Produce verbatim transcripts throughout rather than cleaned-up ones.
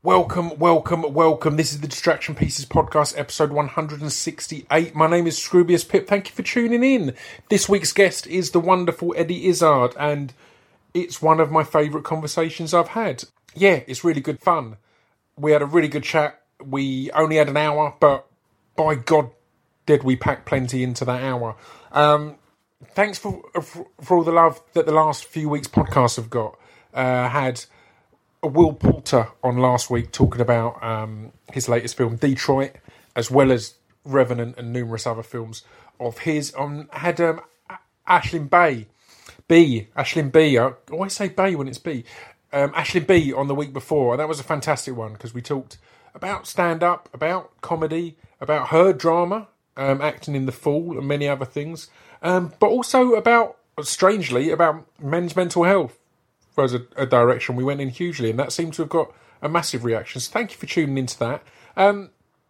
Welcome, welcome, welcome. This is the Distraction Pieces Podcast, episode one hundred sixty-eight. My name is Scroobius Pip. Thank you for tuning in. This week's guest is the wonderful Eddie Izzard, and it's one of my favourite conversations I've had. Yeah, it's really good fun. We had a really good chat. We only had an hour, but by God, did we pack plenty into that hour. Um, thanks for, for for all the love that the last few weeks' podcasts have got. Uh, had Will Poulter on last week talking about um, his latest film, Detroit, as well as Revenant and numerous other films of his. Um, had um, Aisling Bey, B, Aisling B. I always say Bey when it's B. Um, Aisling B on the week before, and that was a fantastic one because we talked about stand-up, about comedy, about her drama, um, acting in The Fall and many other things, um, but also about, strangely, about men's mental health. Was a, a direction we went in hugely, and that seemed to have got a massive reaction. So thank you for tuning into that. Um,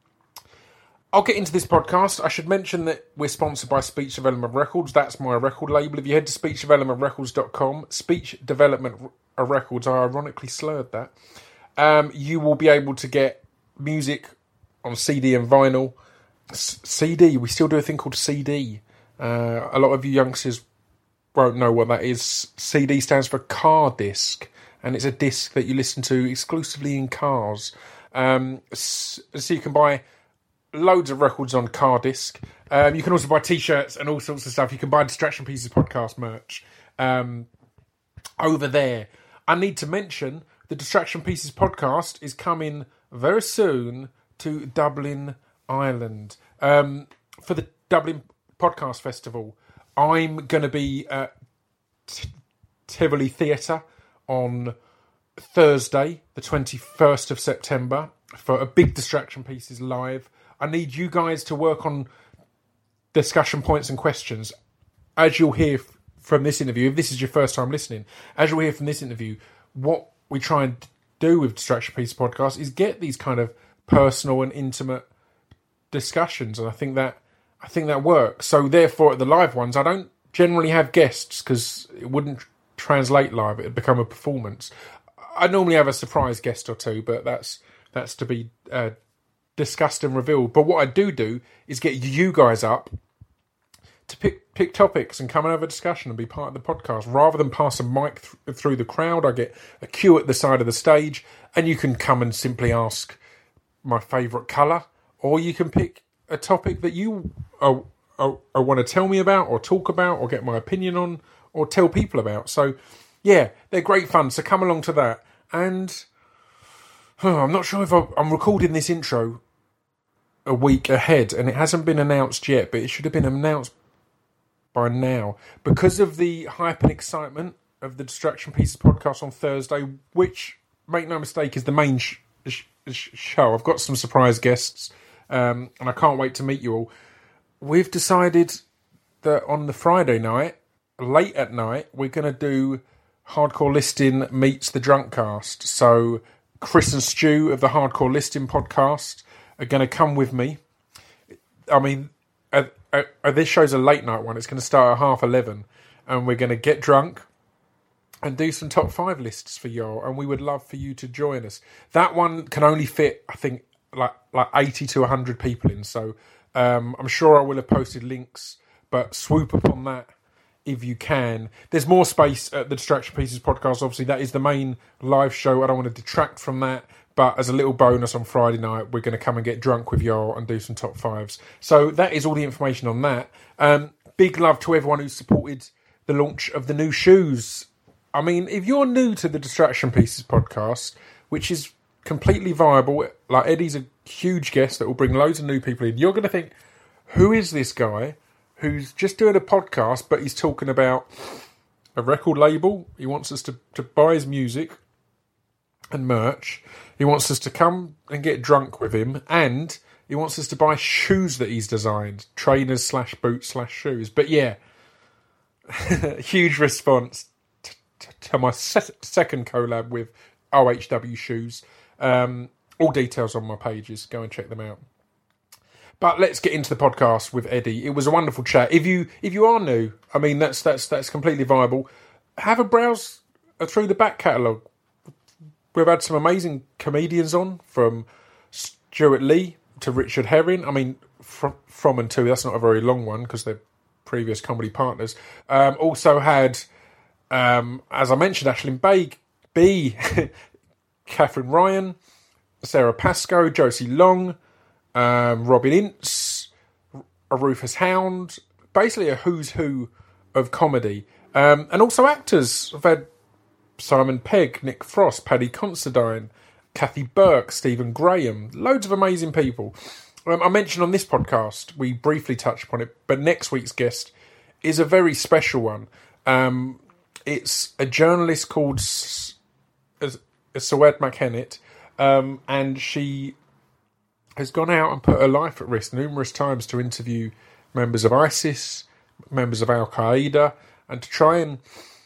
I'll get into this podcast. I should mention that we're sponsored by Speech Development Records. That's my record label. If you head to speech development records dot com, Speech Development Records, I ironically slurred that, um, you will be able to get music on C D and vinyl. S- C D, we still do a thing called C D. Uh, a lot of you youngsters won't know what that is. C D stands for car disc, and it's a disc that you listen to exclusively in cars. Um, so you can buy loads of records on car disc. Um, you can also buy t-shirts and all sorts of stuff. You can buy Distraction Pieces podcast merch um, over there. I need to mention the Distraction Pieces podcast is coming very soon to Dublin, Ireland, um, for the Dublin Podcast Festival. I'm going to be at T- Tivoli Theatre on Thursday, the twenty-first of September, for a big Distraction Pieces live. I need you guys to work on discussion points and questions. As you'll hear f- from this interview, if this is your first time listening, as you'll hear from this interview, what we try and do with Distraction Pieces podcast is get these kind of personal and intimate discussions, and I think that I think that works. So therefore, at the live ones, I don't generally have guests because it wouldn't translate live. It'd become a performance. I normally have a surprise guest or two, but that's that's to be uh, discussed and revealed. But what I do do is get you guys up to pick pick topics and come and have a discussion and be part of the podcast. Rather than pass a mic th- through the crowd, I get a queue at the side of the stage, and you can come and simply ask my favourite colour, or you can pick a topic that you uh, uh, uh, want to tell me about or talk about or get my opinion on or tell people about. So, yeah, they're great fun. So come along to that. And oh, I'm not sure if I, I'm recording this intro a week ahead, and it hasn't been announced yet, but it should have been announced by now. Because of the hype and excitement of the Distraction Pieces podcast on Thursday, which, make no mistake, is the main sh- sh- sh- show. I've got some surprise guests. Um, and I can't wait to meet you all. We've decided that on the Friday night, late at night, we're going to do Hardcore Listing meets the Drunk Cast. So Chris and Stu of the Hardcore Listing podcast are going to come with me. I mean, uh, uh, uh, this show's a late night one. It's going to start at half eleven, and we're going to get drunk and do some top five lists for y'all. And we would love for you to join us. That one can only fit, I think, like like eighty to one hundred people in, so um, I'm sure I will have posted links, but swoop upon that if you can. There's more space at the Distraction Pieces podcast. Obviously, that is the main live show. I don't want to detract from that, but as a little bonus on Friday night, we're going to come and get drunk with y'all and do some top fives. So that is all the information on that. Um, big love to everyone who supported the launch of the new shoes. I mean, if you're new to the Distraction Pieces podcast, which is completely viable, like Eddie's a huge guest that will bring loads of new people in, you're going to think, who is this guy who's just doing a podcast, but he's talking about a record label? He wants us to, to buy his music and merch. He wants us to come and get drunk with him, and he wants us to buy shoes that he's designed, trainers slash boots slash shoes. But yeah, huge response t- t- to my se- second collab with O H W Shoes. Um, all details on my pages. Go and check them out. But let's get into the podcast with Eddie. It was a wonderful chat. If you if you are new, I mean that's that's that's completely viable. Have a browse through the back catalogue. we've had some amazing comedians on, from Stuart Lee to Richard Herring. I mean, from, from and to, that's not a very long one because they're previous comedy partners. Um, also had, um, as I mentioned, Aisling Beg, B, Catherine Ryan, Sarah Pascoe, Josie Long, um, Robin Ince, a Rufus Hound, basically a who's who of comedy. Um, and also actors. I've had Simon Pegg, Nick Frost, Paddy Considine, Kathy Burke, Stephen Graham, loads of amazing people. Um, I mentioned on this podcast, we briefly touched upon it, but next week's guest is a very special one. Um, it's a journalist called S- S- Sawed McKennett, um, and she has gone out and put her life at risk numerous times to interview members of ISIS, members of Al-Qaeda, and to try and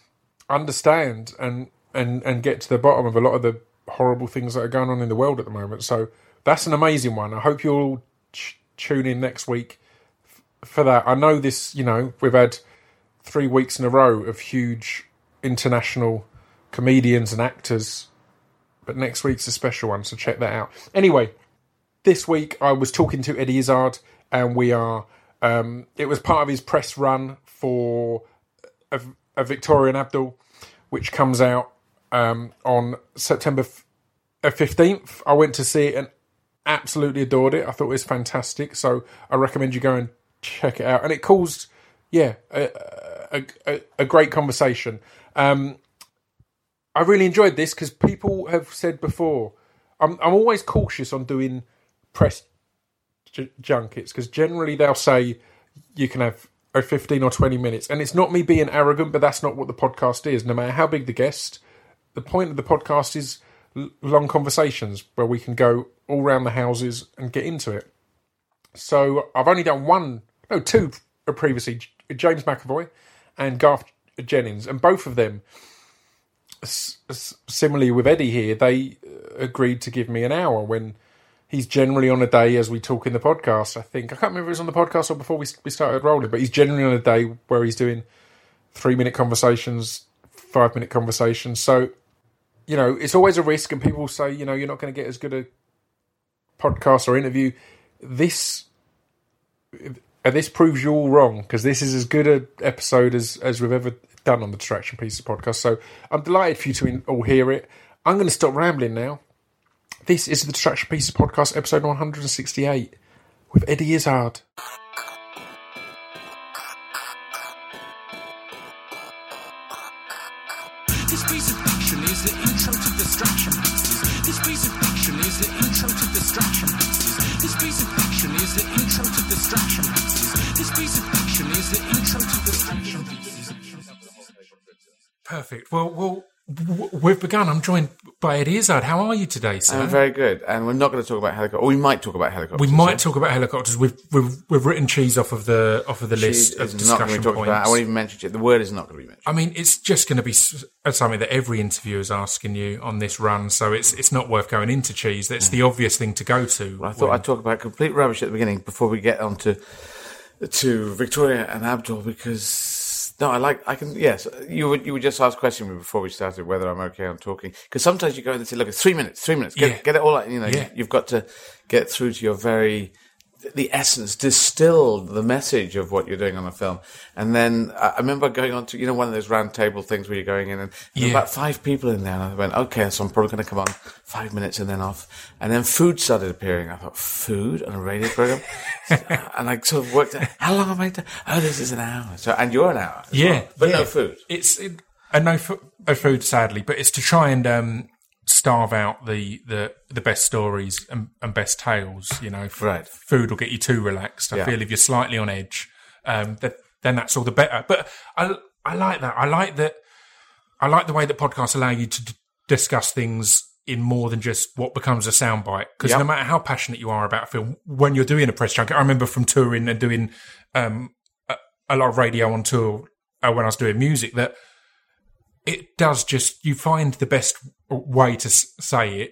understand and, and, and get to the bottom of a lot of the horrible things that are going on in the world at the moment. So that's an amazing one. I hope you'll all ch- tune in next week f- for that. I know this, you know, we've had three weeks in a row of huge international comedians and actors, but next week's a special one, so check that out. Anyway, this week I was talking to Eddie Izzard, and we are, um, it was part of his press run for a, a Victoria and Abdul, which comes out um, on September fifteenth. I went to see it and absolutely adored it. I thought it was fantastic, so I recommend you go and check it out. And it caused, yeah, a, a, a, a great conversation. Um, I really enjoyed this because people have said before, I'm, I'm always cautious on doing press j- junkets because generally they'll say you can have or fifteen or twenty minutes. And it's not me being arrogant, but that's not what the podcast is. No matter how big the guest, the point of the podcast is l- long conversations where we can go all around the houses and get into it. So I've only done one, no, two previously, James McAvoy and Garth Jennings. And both of them, s- s- similarly with Eddie here, they agreed to give me an hour when he's generally on a day, as we talk in the podcast, I think. I can't remember if it was on the podcast or before we we started rolling, but he's generally on a day where he's doing three-minute conversations, five-minute conversations. So, you know, it's always a risk, and people say, you know, you're not going to get as good a podcast or interview. This uh, this proves you all wrong, because this is as good an episode as, as we've ever done on the Distraction Pieces podcast. So I'm delighted for you to all hear it. I'm going to stop rambling now. This is the Distraction Pieces podcast, episode one hundred sixty-eight, with Eddie Izzard. This piece of fiction is the intro to Distraction Pieces. This piece of fiction is the intro to Distraction Pieces. This piece of fiction is the intro to Distraction Pieces. This piece of fiction is the intro to Distraction Pieces. Perfect. Well, well, we've begun. I'm joined by Eddie Izzard. How are you today, sir? I'm very good. And we're not going to talk about helicopters. Or we might talk about helicopters. We might talk about helicopters. We've we've we've written cheese off of the off of the Cheese list of is not discussion going to be talked points. about. I won't even mention it. The word is not going to be mentioned. I mean, it's just going to be something that every interviewer is asking you on this run, so it's it's not worth going into cheese. That's the obvious thing to go to. Well, I thought when... I'd talk about complete rubbish at the beginning before we get on to, to Victoria and Abdul, because... No, I like, I can, yes, you would, you would just ask questions before we started whether I'm okay on talking. Because sometimes you go in and say, look, it's three minutes, three minutes, get, Yeah. get it all out, you know, Yeah. you've got to get through to your very, the essence, distill the message of what you're doing on the film. And then I I remember going on to, you know, one of those round table things where you're going in and there were Yeah. about five people in there, and I went, okay, so I'm probably going to come on five minutes and then off. And then food started appearing. I thought, food on a radio program? And I sort of worked out, how long am I doing? Oh, this is an hour. So, and you're an hour. as Yeah, well, but yeah. no food. It's it, and no, fo- no food, sadly, but it's to try and um, starve out the, the, the best stories and, and best tales. You know, F- Right. Food will get you too relaxed. I Yeah. feel if you're slightly on edge, um, that, then that's all the better. But I I like that. I like that. I like the way that podcasts allow you to d- discuss things in more than just what becomes a soundbite. Because Yep. no matter how passionate you are about a film, when you're doing a press junket, I remember from touring and doing um, a, a lot of radio on tour uh, when I was doing music, that it does just, you find the best way to s- say it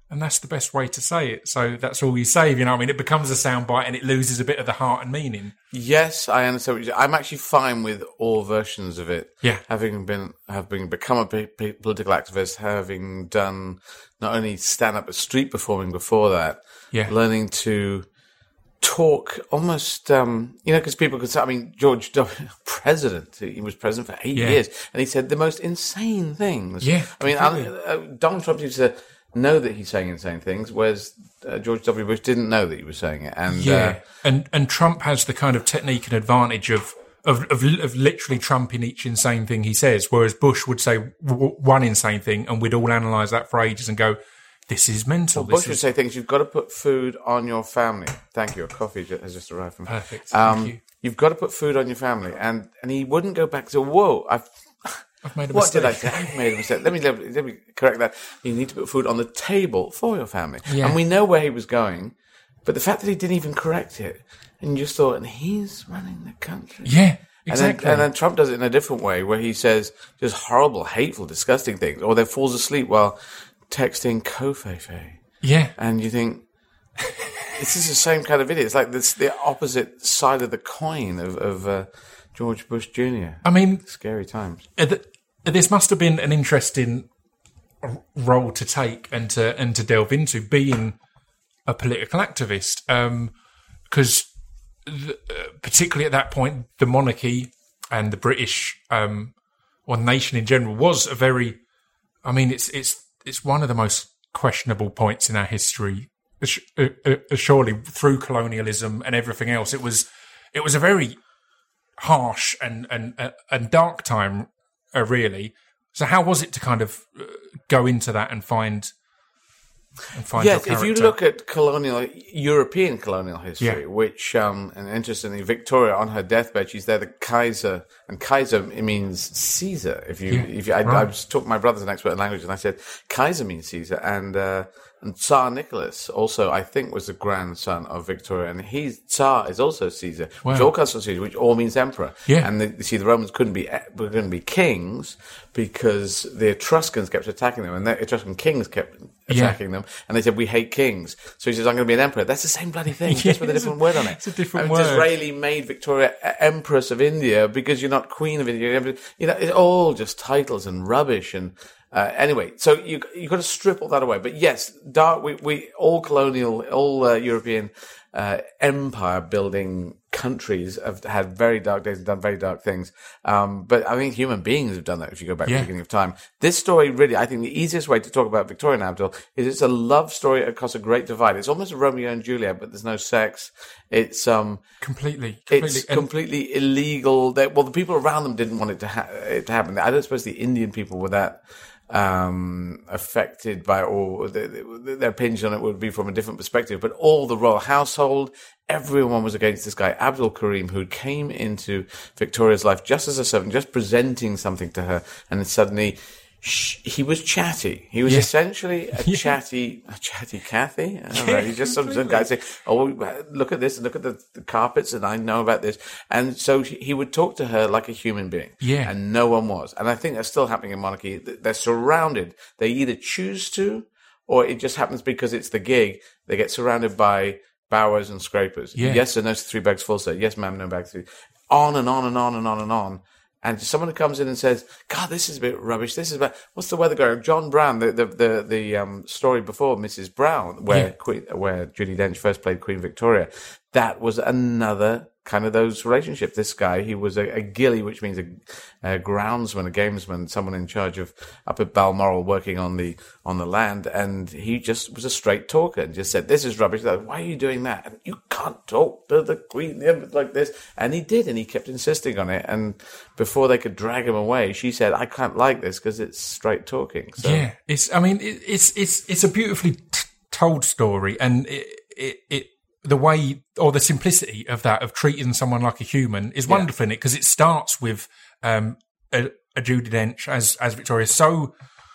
And that's the best way to say it. So that's all you say, you know what I mean? It becomes a soundbite and it loses a bit of the heart and meaning. Yes, I understand what you're saying. I'm actually fine with all versions of it. Yeah. Having been, having become a p- p- political activist, having done not only stand-up but street performing before that, Yeah. learning to talk almost, um, you know, because people could say, I mean, George W. President, he was president for eight Yeah. years, and he said the most insane things. Yeah, I mean, I, uh, Donald Trump used to know that he's saying insane things, whereas uh, George W. Bush didn't know that he was saying it. And Yeah. uh, and and Trump has the kind of technique and advantage of of, of, of literally trumping each insane thing he says, whereas Bush would say w- one insane thing and we'd all analyse that for ages and go, this is mental. well, this Bush would is say things, you've got to put food on your family. Thank you, a coffee ju- has just arrived from perfect. Um, Thank you. You've got to put food on your family. And, and he wouldn't go back to, whoa, I've... I've made a What mistake. did I say? I've made a mistake. Let me, let me let me correct that. You need to put food on the table for your family. Yeah. And we know where he was going, but the fact that he didn't even correct it, and you just thought, and he's running the country. Yeah, exactly. And then, and then Trump does it in a different way, where he says just horrible, hateful, disgusting things, or then falls asleep while texting Kofefe. yeah. And you think, this is the same kind of idiot. It's like this, the opposite side of the coin of, of uh, George Bush Junior I mean, Scary times. uh, th- this must have been an interesting r- role to take and to and to delve into, being a political activist, because th- uh, particularly at that point, the monarchy and the British um, or nation in general was a very, I mean, it's it's it's one of the most questionable points in our history. Sh- uh, uh, surely through colonialism and everything else, it was it was a very harsh and and uh, and dark time, uh, really. So how was it to kind of uh, go into that and find and find Yes, your if you character? look at colonial European colonial history, Yeah. which um, and interestingly, Victoria on her deathbed, she's there the Kaiser, and Kaiser it means Caesar. If you, Yeah, if you, I, right. I was talking, my brother's an expert in language, and I said Kaiser means Caesar, and uh, and Tsar Nicholas also, I think, was the grandson of Victoria, and he's Tsar is also Caesar, which Wow. all comes from Caesar, which all means emperor. Yeah. And the, you see, the Romans couldn't be were going to be kings because the Etruscans kept attacking them, and the Etruscan kings kept attacking them, and they said, we hate kings. So he says, I'm going to be an emperor. That's the same bloody thing, Yeah, just with a it's different a- word on it. it's a different I mean, word. Disraeli made Victoria e- Empress of India because you're not Queen of India. You know, it's all just titles and rubbish. And uh, anyway, so you you got to strip all that away. But yes, dark. We, we all colonial, all uh, European uh, empire building countries have had very dark days and done very dark things. Um, but I think human beings have done that if you go back to Yeah. the beginning of time. This story really, I think the easiest way to talk about Victoria and Abdul is it's a love story across a great divide. It's almost a Romeo and Juliet, but there's no sex. It's, um, completely, completely. it's And- completely illegal. They, well, the people around them didn't want it to, ha- it to happen. I don't suppose the Indian people were that um, affected by, or the, the, their opinion on it would be from a different perspective. But all the royal household, everyone was against this guy, Abdul Karim, who came into Victoria's life just as a servant, just presenting something to her, and then suddenly sh- he was chatty. He was Yeah. essentially a chatty, a chatty Cathy. I don't know. He's just some, some guy saying, "Oh, look at this, and look at the, the carpets, and I know about this." And so he would talk to her like a human being. Yeah. And no one was. And I think that's still happening in monarchy. They're surrounded. They either choose to, or it just happens because it's the gig. They get surrounded by bowers and scrapers. Yeah. Yes, sir, no, three bags full, sir. Yes, ma'am, no bags. On and on and on and on and on. And someone who comes in and says, God, this is a bit rubbish. This is about, what's the weather going? John Brown, the, the, the, the um, story before Missus Brown, where Yeah. Queen, where Judi Dench first played Queen Victoria. That was another kind of those relationships. This guy, he was a, a gilly, which means a, a groundsman, a gamesman, someone in charge of up at Balmoral working on the, on the land. And he just was a straight talker and just said, this is rubbish. Like, why are you doing that? And you can't talk to the Queen like this. And he did, and he kept insisting on it. And before they could drag him away, she said, I can't like this because it's straight talking. So, Yeah, it's. I mean, it, it's it's it's a beautifully t- told story, and it, it it the way or the simplicity of that of treating someone like a human is wonderful in it, because it starts with um a, a Judi Dench as as Victoria, so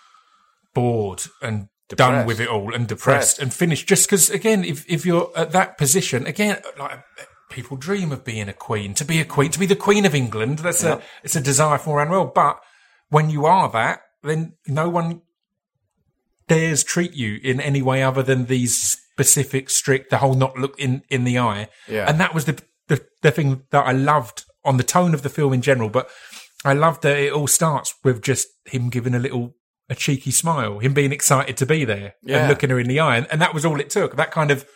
bored and done Depressed. with it all and depressed, Depressed. and finished. Just because, again, if if you're at that position, again, like. People dream of being a queen, to be a queen, to be the Queen of England. That's Yep. a, it's a desire for around the world. But when you are that, then no one dares treat you in any way other than these specific, strict, the whole not look in, in the eye. Yeah. And that was the, the the thing that I loved on the tone of the film in general. But I loved that it all starts with just him giving a little, a cheeky smile, him being excited to be there Yeah. and looking her in the eye. And, and that was all it took. That kind of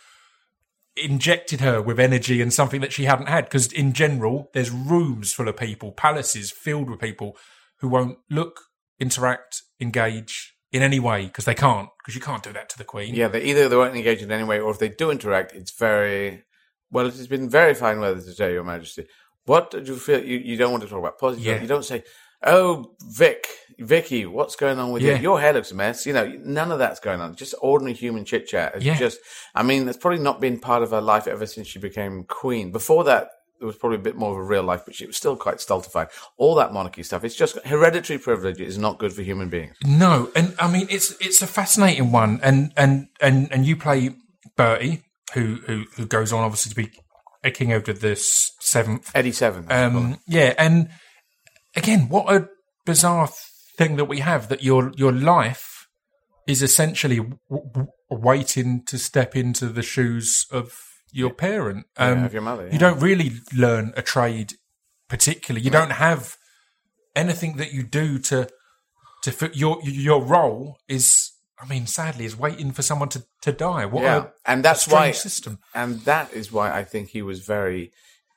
injected her with energy and something that she hadn't had. Because in general, there's rooms full of people, palaces filled with people who won't look, interact, engage in any way because they can't, because you can't do that to the Queen. Yeah, they either they won't engage in any way, or if they do interact, it's very well. It has been very fine weather today, Your Majesty. What do you feel? You, you don't want to talk about politics. Yeah. You don't say, "Oh, Vic, Vicky, what's going on with Yeah. you? Your hair looks a mess." You know, none of that's going on. Just ordinary human chit chat. It's Yeah. just, I mean, it's probably not been part of her life ever since she became Queen. Before that, there was probably a bit more of a real life, but she was still quite stultified. All that monarchy stuff. It's just hereditary privilege is not good for human beings. No, and I mean it's it's a fascinating one, and and and, and you play Bertie, who, who who goes on obviously to be a King Edward the Seventh. Eddie Seven. Um, yeah, and again, what a bizarre thing that we have, that your your life is essentially w- w- waiting to step into the shoes of your parent. Um, Yeah, of your mother, yeah. You don't really learn a trade particularly. You don't have anything that you do to to fit your your role is. I mean, sadly, is waiting for someone to, to die. What Yeah, a, and that's a strange why, system. and that is why I think he was very.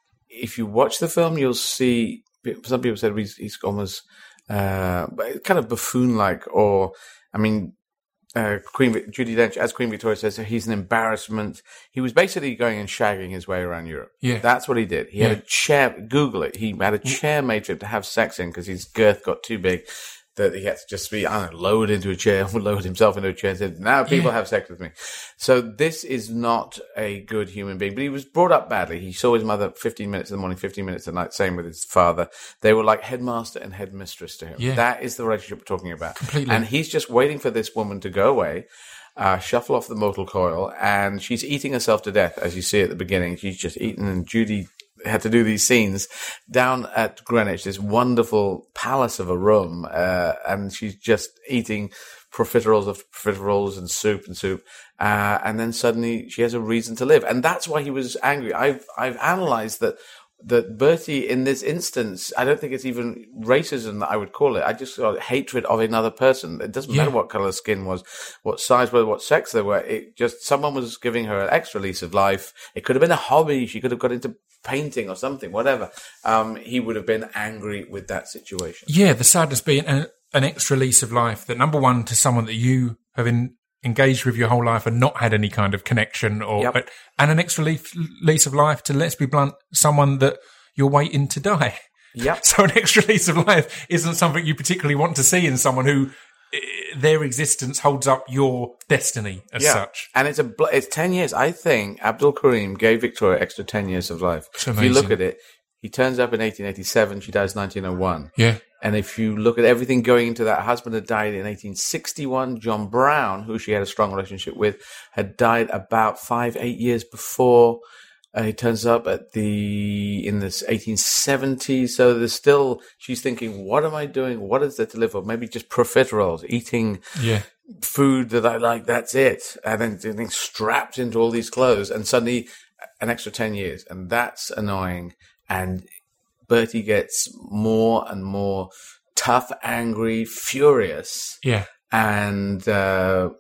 If you watch the film, you'll see. Some people said he's, he's almost uh, kind of buffoon-like, or I mean, uh, Queen Judi Dench, as Queen Victoria says, he's an embarrassment. He was basically going and shagging his way around Europe. Yeah. That's what he did. He Yeah. had a chair. Google it. He had a chair made for him to have sex in because his girth got too big. That he had to just be, I don't know, lowered into a chair, lowered himself into a chair and said, now people Yeah. have sex with me. So this is not a good human being, but he was brought up badly. He saw his mother fifteen minutes in the morning, fifteen minutes at night, same with his father. They were like headmaster and headmistress to him. Yeah. That is the relationship we're talking about. Completely. And he's just waiting for this woman to go away, uh, shuffle off the mortal coil, and she's eating herself to death, as you see at the beginning. She's just eaten, and Judy had to do these scenes down at Greenwich, this wonderful palace of a room, uh, and she's just eating profiteroles of profiteroles and soup and soup, uh, and then suddenly she has a reason to live, and that's why he was angry. I've I've analysed that that Bertie in this instance, I don't think it's even racism that I would call it. I just got hatred of another person. It doesn't Yeah. matter what colour the skin was, what size, whether what sex they were. It just someone was giving her an extra lease of life. It could have been a hobby. She could have got into painting or something, whatever. Um, he would have been angry with that situation. Yeah, the sadness being an, an extra lease of life, that number one, to someone that you have in, engaged with your whole life and not had any kind of connection, or Yep. but, and an extra leaf, lease of life to, let's be blunt, someone that you're waiting to die. Yep. So an extra lease of life isn't something you particularly want to see in someone who eh, their existence holds up your destiny as such. And it's a bl- it's ten years. I think Abdul Karim gave Victoria extra ten years of life. It's If you look amazing. at it, he turns up in eighteen eighty-seven. She dies nineteen oh one. Yeah. And if you look at everything going into that, her husband had died in eighteen sixty-one. John Brown, who she had a strong relationship with, had died about five, eight years before. Uh, he turns up at the in this eighteen seventies. So there's still, she's thinking, what am I doing? What is there to live for? Maybe just profiteroles, eating Yeah. food that I like. That's it. And then getting strapped into all these clothes, and suddenly an extra ten years, and that's annoying. And Bertie gets more and more tough, angry, furious, Yeah. and uh,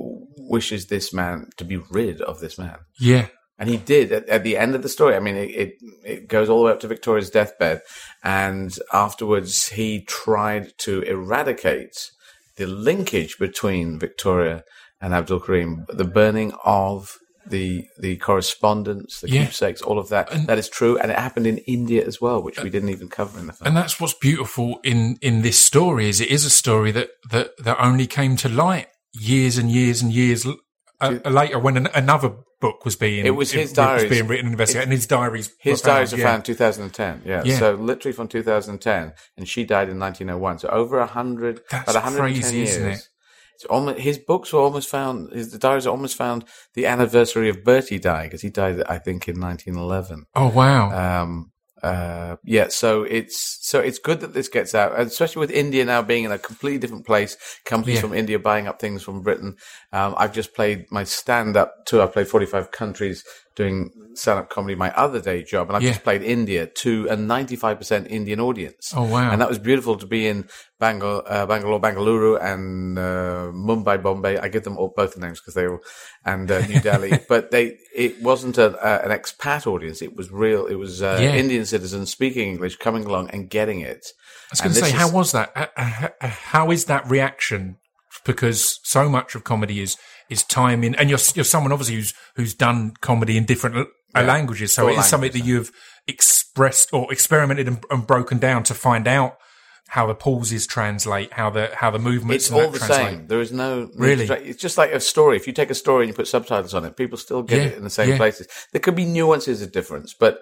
wishes this man to be rid of this man. Yeah. And he did at, at the end of the story. I mean, it, it, it goes all the way up to Victoria's deathbed. And afterwards, he tried to eradicate the linkage between Victoria and Abdul Karim, the burning of the the correspondence, the Yeah. keepsakes, all of that. And- that is true. And it happened in India as well, which we didn't even cover in the film. And that's what's beautiful in, in this story, is it is a story that, that, that only came to light years and years and years l- uh, later, when an, another book was being It was his was diaries. being written and investigated, and his diaries His were found, diaries were yeah. found in two thousand ten. Yeah. Yeah. So literally from two thousand ten, and she died in nineteen oh one. So over a hundred, That's about one hundred ten crazy, years. isn't it? It's almost, his books were almost found, his the diaries are almost found the anniversary of Bertie dying, because he died, I think, in nineteen eleven. Oh wow! Um, uh, yeah, so it's so it's good that this gets out, especially with India now being in a completely different place. Companies Yeah. from India buying up things from Britain. Um, I've just played my stand-up tour. I've played forty-five countries doing stand-up comedy, my other day job, and I've Yeah. just played India to a ninety-five percent Indian audience. Oh, wow. And that was beautiful to be in Bangalore, uh, Bangalore, Bangalore, and uh, Mumbai, Bombay. I give them all both the names because they were, and uh, New Delhi. But they, it wasn't a, uh, an expat audience. It was real. It was uh, Yeah. Indian citizens speaking English, coming along and getting it. I was going to say, how was that? H- h- h- How is that reaction? Because so much of comedy is is timing, and you're you're someone obviously who's who's done comedy in different l- Yeah. languages, so All it is something languages, that you've expressed or experimented and, and broken down to find out how the pauses translate, how the how the movements It's and all that the translate. same. There is no Really? It's just like a story. If you take a story and you put subtitles on it, people still get Yeah, it in the same yeah. places. There could be nuances of difference, but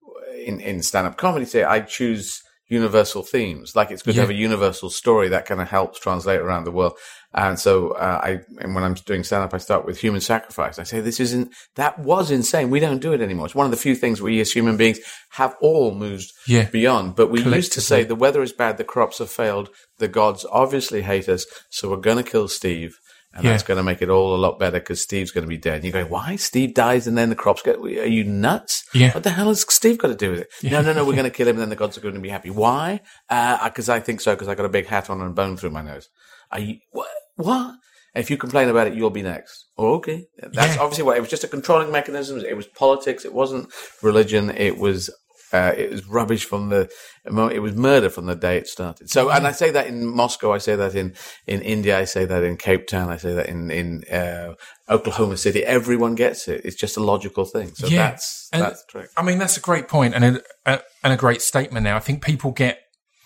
in in stand-up comedy, say I choose universal themes. Like it's good Yeah. to have a universal story that kind of helps translate around the world. And so uh, I, and when I'm doing stand-up, I start with human sacrifice. I say this isn't that was insane. We don't do it anymore. It's one of the few things we as human beings have all moved Yeah. beyond. But we used to say Collectively. the weather is bad, the crops have failed, the gods obviously hate us, so we're going to kill Steve. And Yeah. that's going to make it all a lot better because Steve's going to be dead. And you go, why? Steve dies and then the crops get, are you nuts? Yeah. What the hell has Steve got to do with it? No, no, no, we're going to kill him and then the gods are going to be happy. Why? Uh, cause I think so, because I got a big hat on and a bone through my nose. Are you, what? What? If you complain about it, you'll be next. Oh, okay. That's Yeah. obviously what, it was just a controlling mechanism. It was politics. It wasn't religion. It was, uh, it was rubbish from the, it was murder from the day it started. So, and I say that in Moscow, I say that in, in India, I say that in Cape Town, I say that in, in, uh, Oklahoma City. Everyone gets it. It's just a logical thing. So Yeah. that's, And, that's the trick. I mean, that's a great point and a, a, and a great statement now. I think people get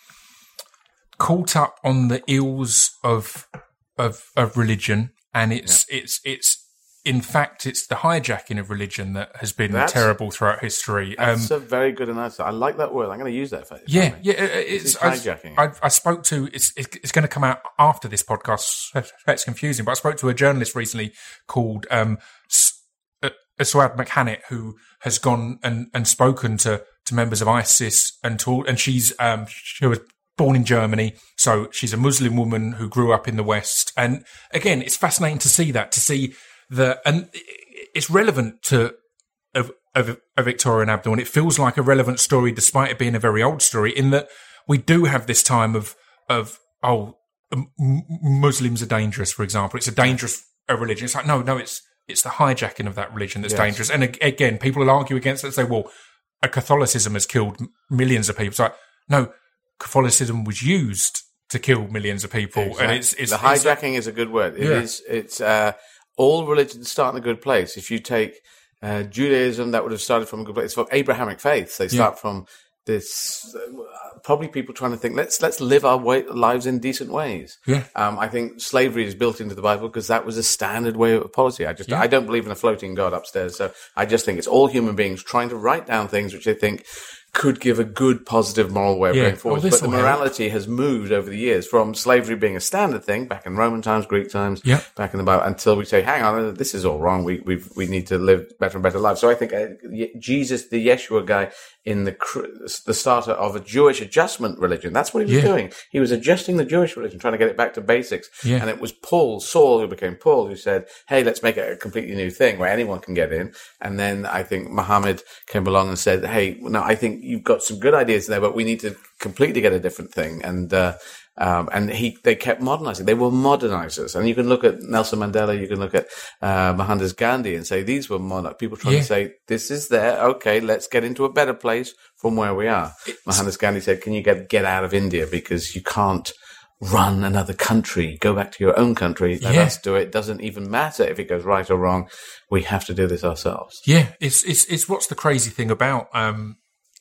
caught up on the ills of of of religion, and it's it's it's in fact it's the hijacking of religion that has been That's- terrible throughout history. Um, That's a very good analysis. I like that word. I'm going to use that for you. yeah, yeah, it- it's, is I, hijacking. I, I spoke to it's it's it's going to come out after this podcast. So that's confusing, but I spoke to a journalist recently called um, S- uh, Aswad Makhanit, who has gone and, and spoken to, to members of ISIS and to, and she's um she was born in Germany, so she's a Muslim woman who grew up in the West. And again, it's fascinating to see that, to see the, and it's relevant to of, of, of Victoria and Abdul, and it feels like a relevant story despite it being a very old story, in that we do have this time of, of oh, m- m- Muslims are dangerous, for example. It's a dangerous uh, religion. It's like, no, no, it's it's the hijacking of that religion that's Yes. dangerous. And ag- again, people will argue against it and say, well, a Catholicism has killed m- millions of people. It's like, no, Catholicism was used to kill millions of people. Exactly. And it's, it's the it's- hijacking is a good word. It Yeah. is. It's uh, all religions start in a good place. If you take uh, Judaism, that would have started from a good place. From Abrahamic faiths, they start from this. Uh, probably people trying to think, let's let's live our way, lives in decent ways. Yeah. Um, I think slavery is built into the Bible because that was a standard way of policy. I just Yeah. I don't believe in a floating God upstairs. So I just think it's all human beings trying to write down things which they think could give a good, positive moral way of Yeah. going Oh, forward. this But the will help. morality has moved over the years from slavery being a standard thing back in Roman times, Greek times, Yeah. back in the Bible, until we say, hang on, this is all wrong. We we we need to live better and better lives. So I think uh, Ye- Jesus, the Yeshua guy, in the cr- the starter of a Jewish adjustment religion, that's what he was Yeah. doing. He was adjusting the Jewish religion, trying to get it back to basics. Yeah. And it was Paul, Saul, who became Paul, who said, hey, let's make it a completely new thing where anyone can get in. And then I think Muhammad came along and said, hey, no, I think you've got some good ideas there, but we need to completely get a different thing. And, uh, um, and he, they kept modernizing. They were modernizers. And you can look at Nelson Mandela, you can look at, uh, Mohandas Gandhi and say, these were modern people trying Yeah. to say, this is there. Okay. Let's get into a better place from where we are. Mohandas Gandhi said, can you get, get out of India because you can't run another country. Go back to your own country. Let Yeah. us do it. Doesn't even matter if it goes right or wrong. We have to do this ourselves. Yeah, it's it's it's what's the crazy thing about um,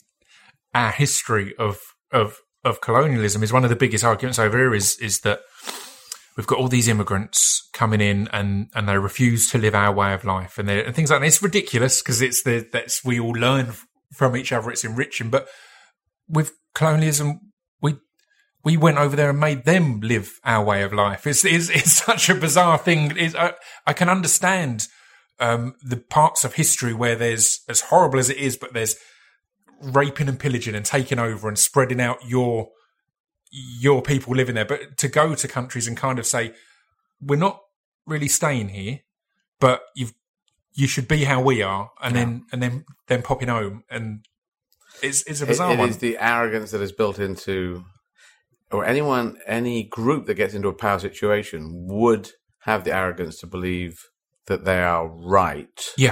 our history of of of colonialism is one of the biggest arguments over here is is that we've got all these immigrants coming in and, and they refuse to live our way of life and they and things like that. It's ridiculous because it's the that's we all learn from each other. It's enriching, but with colonialism, we we went over there and made them live our way of life. It's it's, it's such a bizarre thing. It's, I, I can understand um, the parts of history where there's, as horrible as it is, but there's raping and pillaging and taking over and spreading out your your people living there. But to go to countries and kind of say, we're not really staying here, but you've you should be how we are, and yeah. then and then then popping home, and it's it's a bizarre it, it one. It is the arrogance that is built into, or anyone, any group that gets into a power situation would have the arrogance to believe that they are right. Yeah.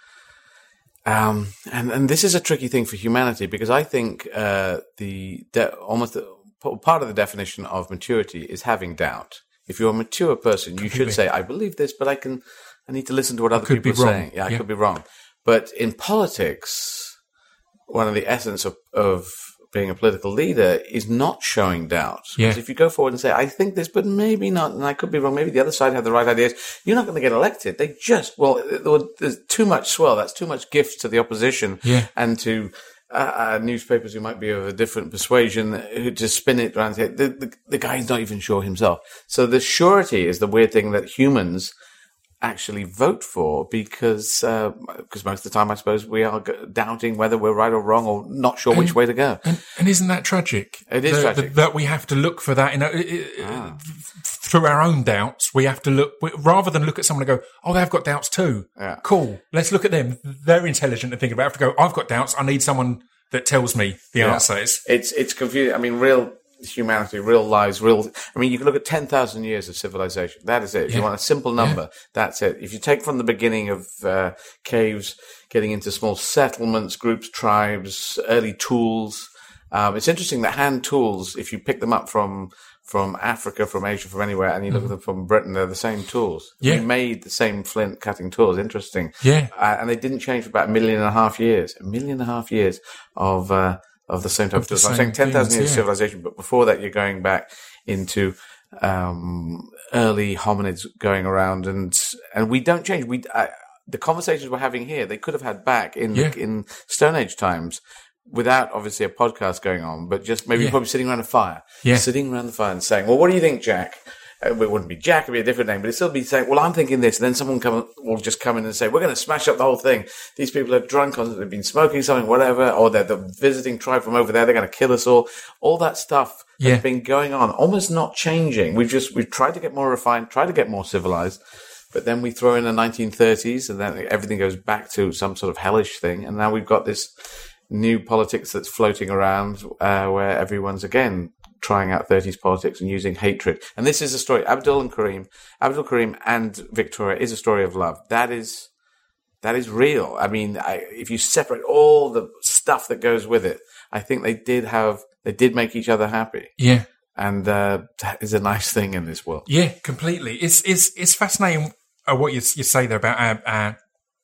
Um, and, and this is a tricky thing for humanity, because I think uh, the de- almost the, part of the definition of maturity is having doubt. If you're a mature person, you Completely. should say, I believe this, but I can, I need to listen to what other people are wrong. saying. Yeah, I yeah. could be wrong. But in politics, one of the essence of, of being a political leader is not showing doubt. Yeah. Because if you go forward and say, I think this, but maybe not, and I could be wrong, maybe the other side have the right ideas, you're not going to get elected. They just, well, there's too much swell. That's too much gift to the opposition yeah. and to uh, uh, newspapers who might be of a different persuasion who just spin it around. The, the, the guy's not even sure himself. So the surety is the weird thing that humans actually vote for, because uh, because most of the time, I suppose, we are g- doubting whether we're right or wrong, or not sure and, which way to go. And, and isn't that tragic? It is the, tragic the, that we have to look for that. You know, it, ah. through our own doubts, we have to look rather than look at someone and go, "Oh, they've got doubts too." Yeah. Cool. Let's look at them. They're intelligent and think about it. I have to go, "I've got doubts. I need someone that tells me the yeah. answer." It's it's, it's confusing. I mean, real humanity, real lives, real. I mean, you can look at ten thousand years of civilization. That is it. If yeah. you want a simple number, yeah. that's it. If you take from the beginning of uh, caves, getting into small settlements, groups, tribes, early tools. Um, it's interesting that hand tools, if you pick them up from from Africa, from Asia, from anywhere, and you look mm. at them from Britain, they're the same tools. Yeah. We made the same flint cutting tools. Interesting. Yeah. Uh, and they didn't change for about a million and a half years. A million and a half years of uh, of the same type of tools. I'm saying ten thousand years of civilization, but before that, you're going back into um, early hominids going around, and and we don't change. We I, the conversations we're having here, they could have had back in yeah. in Stone Age times, without obviously a podcast going on, but just maybe yeah. probably sitting around a fire, yeah. sitting around the fire and saying, well, what do you think, Jack? Uh, it wouldn't be Jack, it'd be a different name, but it'd still be saying, well, I'm thinking this. And then someone come, will just come in and say, we're going to smash up the whole thing. These people are drunk, or they've been smoking something, whatever, or they're the visiting tribe from over there. They're going to kill us all. All that stuff yeah. has been going on, almost not changing. We've just, we've tried to get more refined, tried to get more civilized. But then we throw in the nineteen thirties, and then everything goes back to some sort of hellish thing. And now we've got this new politics that's floating around, uh, where everyone's again trying out thirties politics and using hatred. And this is a story. Abdul and Karim, Abdul Karim and Victoria is a story of love. That is, that is real. I mean, I, if you separate all the stuff that goes with it, I think they did have, they did make each other happy. Yeah. And uh, that is a nice thing in this world. Yeah, completely. It's it's it's fascinating uh, what you you say there about our, our,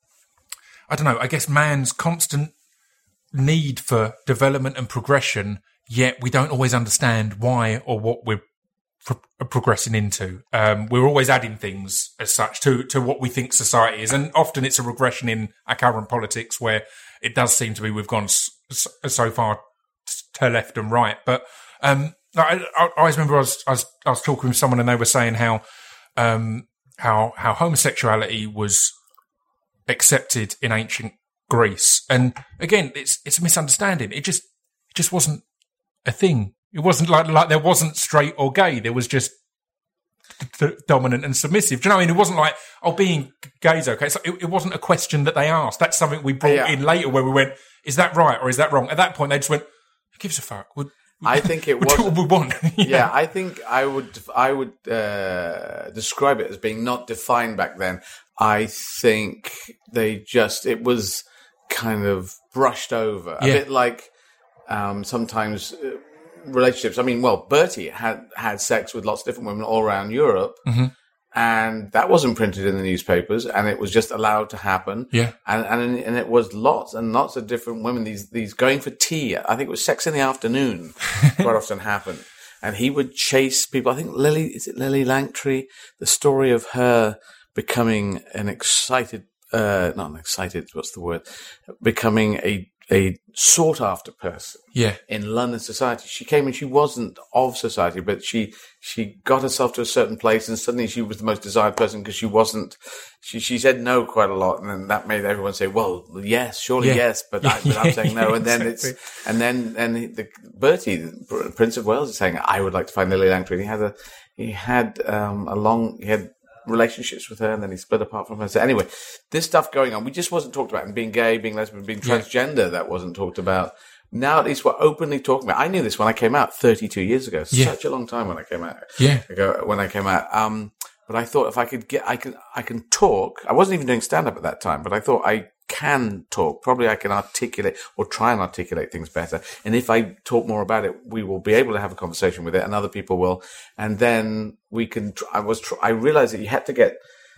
I don't know, I guess man's constant need for development and progression, yet we don't always understand why or what we're pro- progressing into. Um, we're always adding things as such to, to what we think society is. And often it's a regression in our current politics where it does seem to be we've gone so, so far to left and right. But um, I, I always remember I was, I was I was talking with someone and they were saying how um, how how homosexuality was accepted in ancient Greece, and again, it's it's a misunderstanding. It just it just wasn't a thing. It wasn't like like there wasn't straight or gay. There was just d- d- dominant and submissive. Do you know what I mean? It wasn't like, oh, being gay is okay. So it, it wasn't a question that they asked. That's something we brought yeah. in later, where we went, is that right or is that wrong? At that point, they just went, who gives a fuck? We'll, I think it we'll was do what we want. yeah. yeah, I think I would I would uh, describe it as being not defined back then. I think they just it was kind of brushed over a yeah. bit like um, sometimes uh, relationships. I mean, well, Bertie had had sex with lots of different women all around Europe. Mm-hmm. And that wasn't printed in the newspapers, and it was just allowed to happen. Yeah. And, and, and it was lots and lots of different women, these, these going for tea. I think it was sex in the afternoon quite often happened. And he would chase people. I think Lily, is it Lily Langtry? The story of her becoming an excited, uh, not an excited, what's the word? Becoming a a sought after person Yeah. in London society. She came and she wasn't of society, but she she got herself to a certain place, and suddenly she was the most desired person because she wasn't. She she said no quite a lot, and then that made everyone say, "Well, yes, surely Yeah. yes," but, I, but I'm saying no. And then Exactly. it's and then and the Bertie, the Prince of Wales, is saying, "I would like to find Lily Langtry." He had a he had um, a long he had. relationships with her, and then he split apart from her. So anyway, this stuff going on, we just wasn't talked about. And being gay, being lesbian, being transgender, that wasn't talked about. Now at least we're openly talking about. I knew this when I came out thirty-two years ago. Yeah. Such a long time when I came out. Yeah. Ago, when I came out. Um, but I thought if I could get, I can, I can talk. I wasn't even doing stand up at that time, but I thought I can talk. Probably I can articulate or try and articulate things better. And if I talk more about it, we will be able to have a conversation with it, and other people will. And then we can. Tr- I was. Tr- I realized that you had to get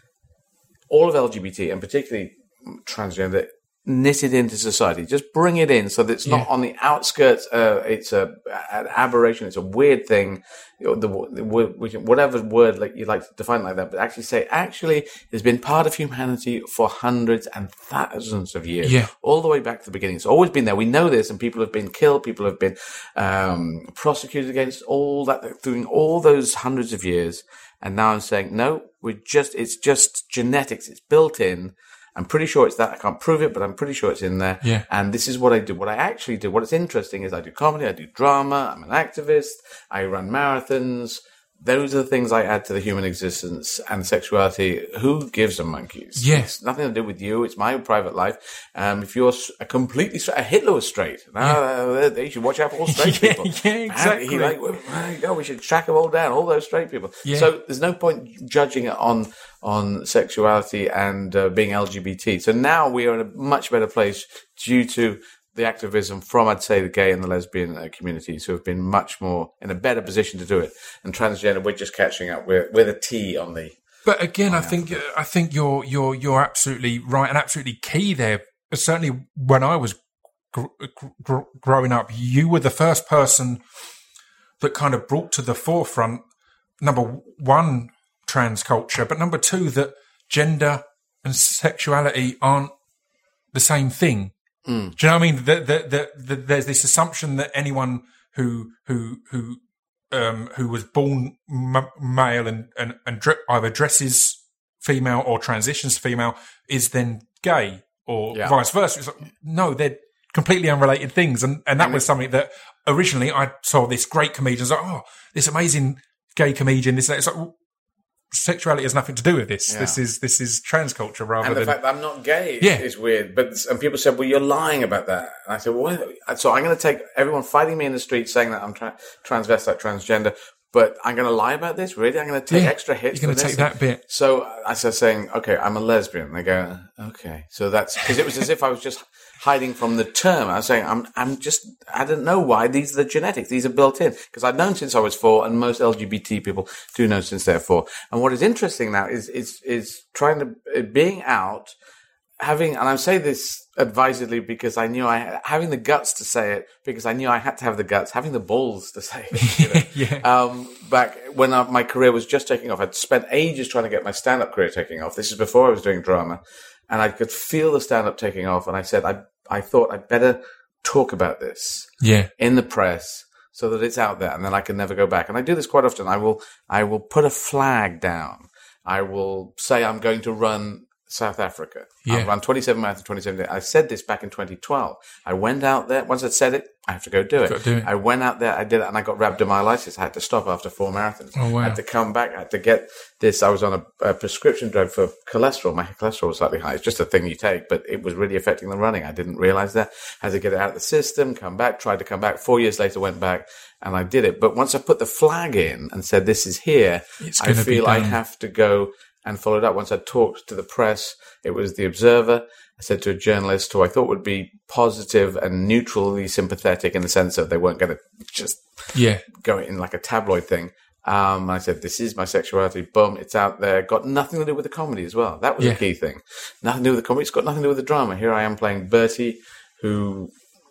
all of L G B T, and particularly transgender, knitted into society. Just bring it in so that it's not Yeah. on the outskirts. Uh, it's a an aberration. It's a weird thing. You know, the, the word, whatever word like you like to define it like that, but actually say, actually, it's been part of humanity for hundreds and thousands of years, Yeah. all the way back to the beginning. It's always been there. We know this, and people have been killed. People have been um, prosecuted against all that during all those hundreds of years. And now I'm saying, no, we're just, it's just genetics. It's built in. I'm pretty sure it's that. I can't prove it, but I'm pretty sure it's in there. Yeah. And this is what I do. What I actually do, what is interesting is I do comedy, I do drama, I'm an activist, I run marathons. Those are the things I add to the human existence, and sexuality. Who gives a monkeys? Yes. It's nothing to do with you. It's my private life. Um, if you're a completely straight, Hitler was straight. Now, uh, they should watch out for all straight Yeah, people. yeah, exactly. He like, well, there you go, we should track them all down, all those straight people. Yeah. So there's no point judging it on, on sexuality and uh, being L G B T. So now we are in a much better place due to the activism from, I'd say, the gay and the lesbian uh, communities, who have been much more in a better position to do it. And transgender, we're just catching up. We're, we're the T on the... But again, I think I think you're you're you're absolutely right and absolutely key there. Certainly, when I was gr- gr- growing up, you were the first person that kind of brought to the forefront, number one, trans culture, but number two, that gender and sexuality aren't the same thing. Mm. Do you know what I mean? That that that there's this assumption that anyone who who who um, who was born m- male and and, and dre- either dresses female or transitions to female is then gay, or Yeah. vice versa. It's like, no, they're completely unrelated things, and and that And was it- something that originally I saw this great comedian. I was like, oh, this amazing gay comedian. This it's like. Well, sexuality has nothing to do with this. Yeah. This is this is trans culture rather And the than fact that I'm not gay Yeah. is weird. But and people said, "Well, you're lying about that." And I said, "Well, so I'm going to take everyone fighting me in the street saying that I'm tra- transvestite, transgender, but I'm going to lie about this. Really, I'm going to take Yeah. extra hits. You're going for to this?" take that bit. So I started saying, "Okay, I'm a lesbian." And they go, "Okay." So that's because it was as if I was just hiding from the term. I was saying, "I'm, I'm just, I don't know why these are the genetics. These are built in." Because I've known since I was four, and most L G B T people do know since they're four. And what is interesting now is is is trying to being out, having, and I say this advisedly because I knew I having the guts to say it, because I knew I had to have the guts, having the balls to say it. You know? Yeah. Um, back when I, my career was just taking off, I'd spent ages trying to get my stand-up career taking off. This is before I was doing drama, and I could feel the stand-up taking off. And I said, I I thought I'd better talk about this Yeah. in the press so that it's out there, and then I can never go back. And I do this quite often. I will I will put a flag down. I will say I'm going to run South Africa. Yeah. I'll run twenty-seven marathons in twenty seventeen. I said this back in twenty twelve. I went out there. Once I'd said it, I have to go do it. Got to do it. I went out there, I did it, and I got rhabdomyolysis. I had to stop after four marathons. Oh, wow. I had to come back. I had to get this. I was on a, a prescription drug for cholesterol. My cholesterol was slightly high. It's just a thing you take, but it was really affecting the running. I didn't realize that. I had to get it out of the system, come back, tried to come back. Four years later, went back, and I did it. But once I put the flag in and said, this is here, It's I gonna be feel I done. have to go and follow it up. Once I talked to the press, it was The Observer. I said to a journalist who I thought would be positive and neutrally sympathetic in the sense that they weren't going to just Yeah. go in like a tabloid thing. Um, I said, this is my sexuality. Boom, it's out there. Got nothing to do with the comedy as well. That was Yeah. the key thing. Nothing to do with the comedy. It's got nothing to do with the drama. Here I am playing Bertie, who...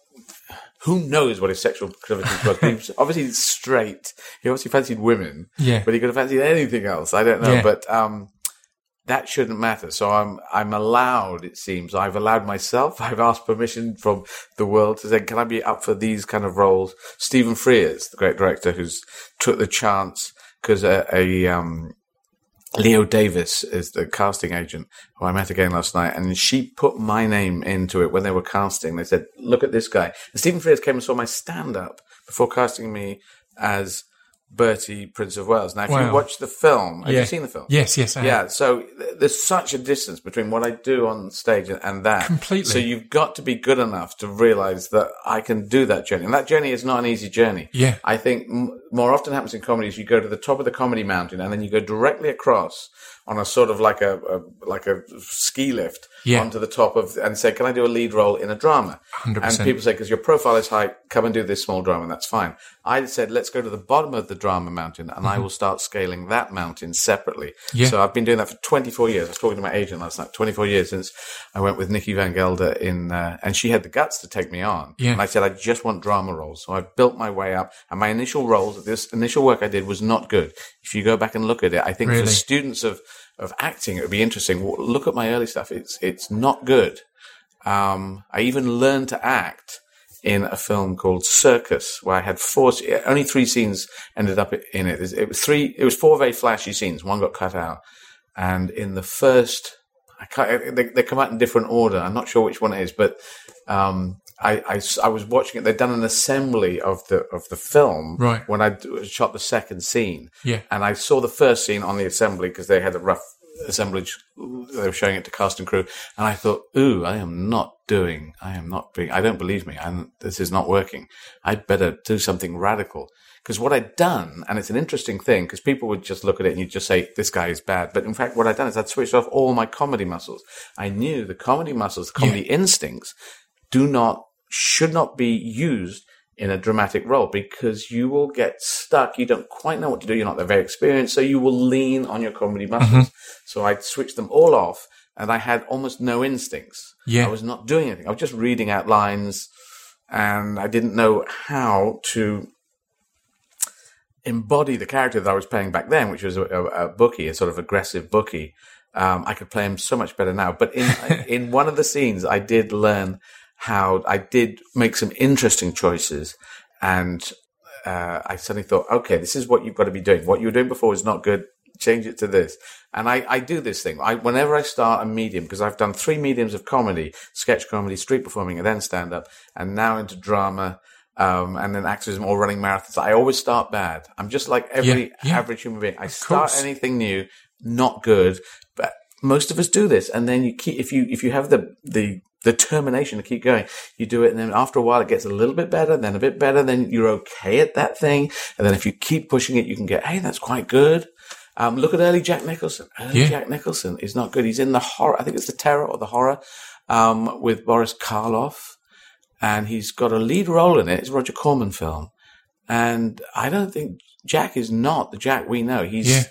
Who knows what his sexual proclivities was? He was obviously straight. He obviously fancied women. Yeah. But he could have fancied anything else. I don't know. Yeah. But um, that shouldn't matter. So I'm I'm allowed, it seems, I've allowed myself, I've asked permission from the world to say, can I be up for these kind of roles? Stephen Frears, the great director who's took the chance, because a, a um, Leo Davis is the casting agent who I met again last night, and she put my name into it when they were casting. They said, look at this guy. And Stephen Frears came and saw my stand-up before casting me as Bertie, Prince of Wales. Now, if Wow. you watch the film, have Yeah. you seen the film? Yes, yes, I have. Yeah, so th- there's such a distance between what I do on stage and, and that. Completely. So you've got to be good enough to realize that I can do that journey. And that journey is not an easy journey. Yeah. I think m- more often happens in comedy is you go to the top of the comedy mountain and then you go directly across on a sort of like a, a like a ski lift Yeah. onto the top of, and say, can I do a lead role in a drama? one hundred percent. And people say, because your profile is high, come and do this small drama, and that's fine. I said, let's go to the bottom of the drama mountain, and I will start scaling that mountain separately. Yeah. So I've been doing that for twenty-four years. I was talking to my agent last night, twenty-four years since I went with Nikki Van Gelder in, uh, and she had the guts to take me on. Yeah. And I said, I just want drama roles. So I built my way up, and my initial roles, this initial work I did was not good. If you go back and look at it, I think Really? for students of, of acting, it would be interesting. Well, look at my early stuff. It's, it's not good. Um, I even learned to act in a film called Circus, where I had four, only three scenes ended up in it. It was three, it was four very flashy scenes. One got cut out. And in the first, I can't, they, they come out in different order. I'm not sure which one it is, but, um, I, I, I was watching it. They'd done an assembly of the, of the film. Right. When I shot the second scene. Yeah. And I saw the first scene on the assembly because they had a rough assemblage. They were showing it to cast and crew. And I thought, ooh, I am not doing, I am not being, I don't believe me. I'm, this is not working. I'd better do something radical. Because what I'd done, and it's an interesting thing, because people would just look at it and you'd just say, this guy is bad. But in fact, what I'd done is I'd switched off all my comedy muscles. I knew the comedy muscles, the comedy Yeah. instincts do not, should not be used in a dramatic role, because you will get stuck. You don't quite know what to do. You're not that very experienced. So you will lean on your comedy muscles. So I'd switched them all off, and I had almost no instincts. Yeah. I was not doing anything. I was just reading out lines, and I didn't know how to embody the character that I was playing back then, which was a, a, a bookie, a sort of aggressive bookie. Um, I could play him so much better now. But in in one of the scenes, I did learn how I did make some interesting choices, and uh, I suddenly thought, okay, this is what you've got to be doing. What you were doing before is not good. Change it to this. And I, I do this thing. I, whenever I start a medium, because I've done three mediums of comedy, sketch comedy, street performing, and then stand-up, and now into drama, um, and then activism, or running marathons. I always start bad. I'm just like every Yeah, yeah. average human being. I start course. anything new, not good, but most of us do this. And then you keep, if you, if you have the, the, determination to keep going, you do it, and then after a while it gets a little bit better, then a bit better, then you're okay at that thing, and then if you keep pushing it, you can get, hey, that's quite good. Um, look at early Jack Nicholson. Early Yeah. Jack Nicholson is not good. He's in the horror, I think it's the terror or the horror, um, with Boris Karloff, and he's got a lead role in it. It's a Roger Corman film, and I don't think Jack is not the Jack we know. He's Yeah.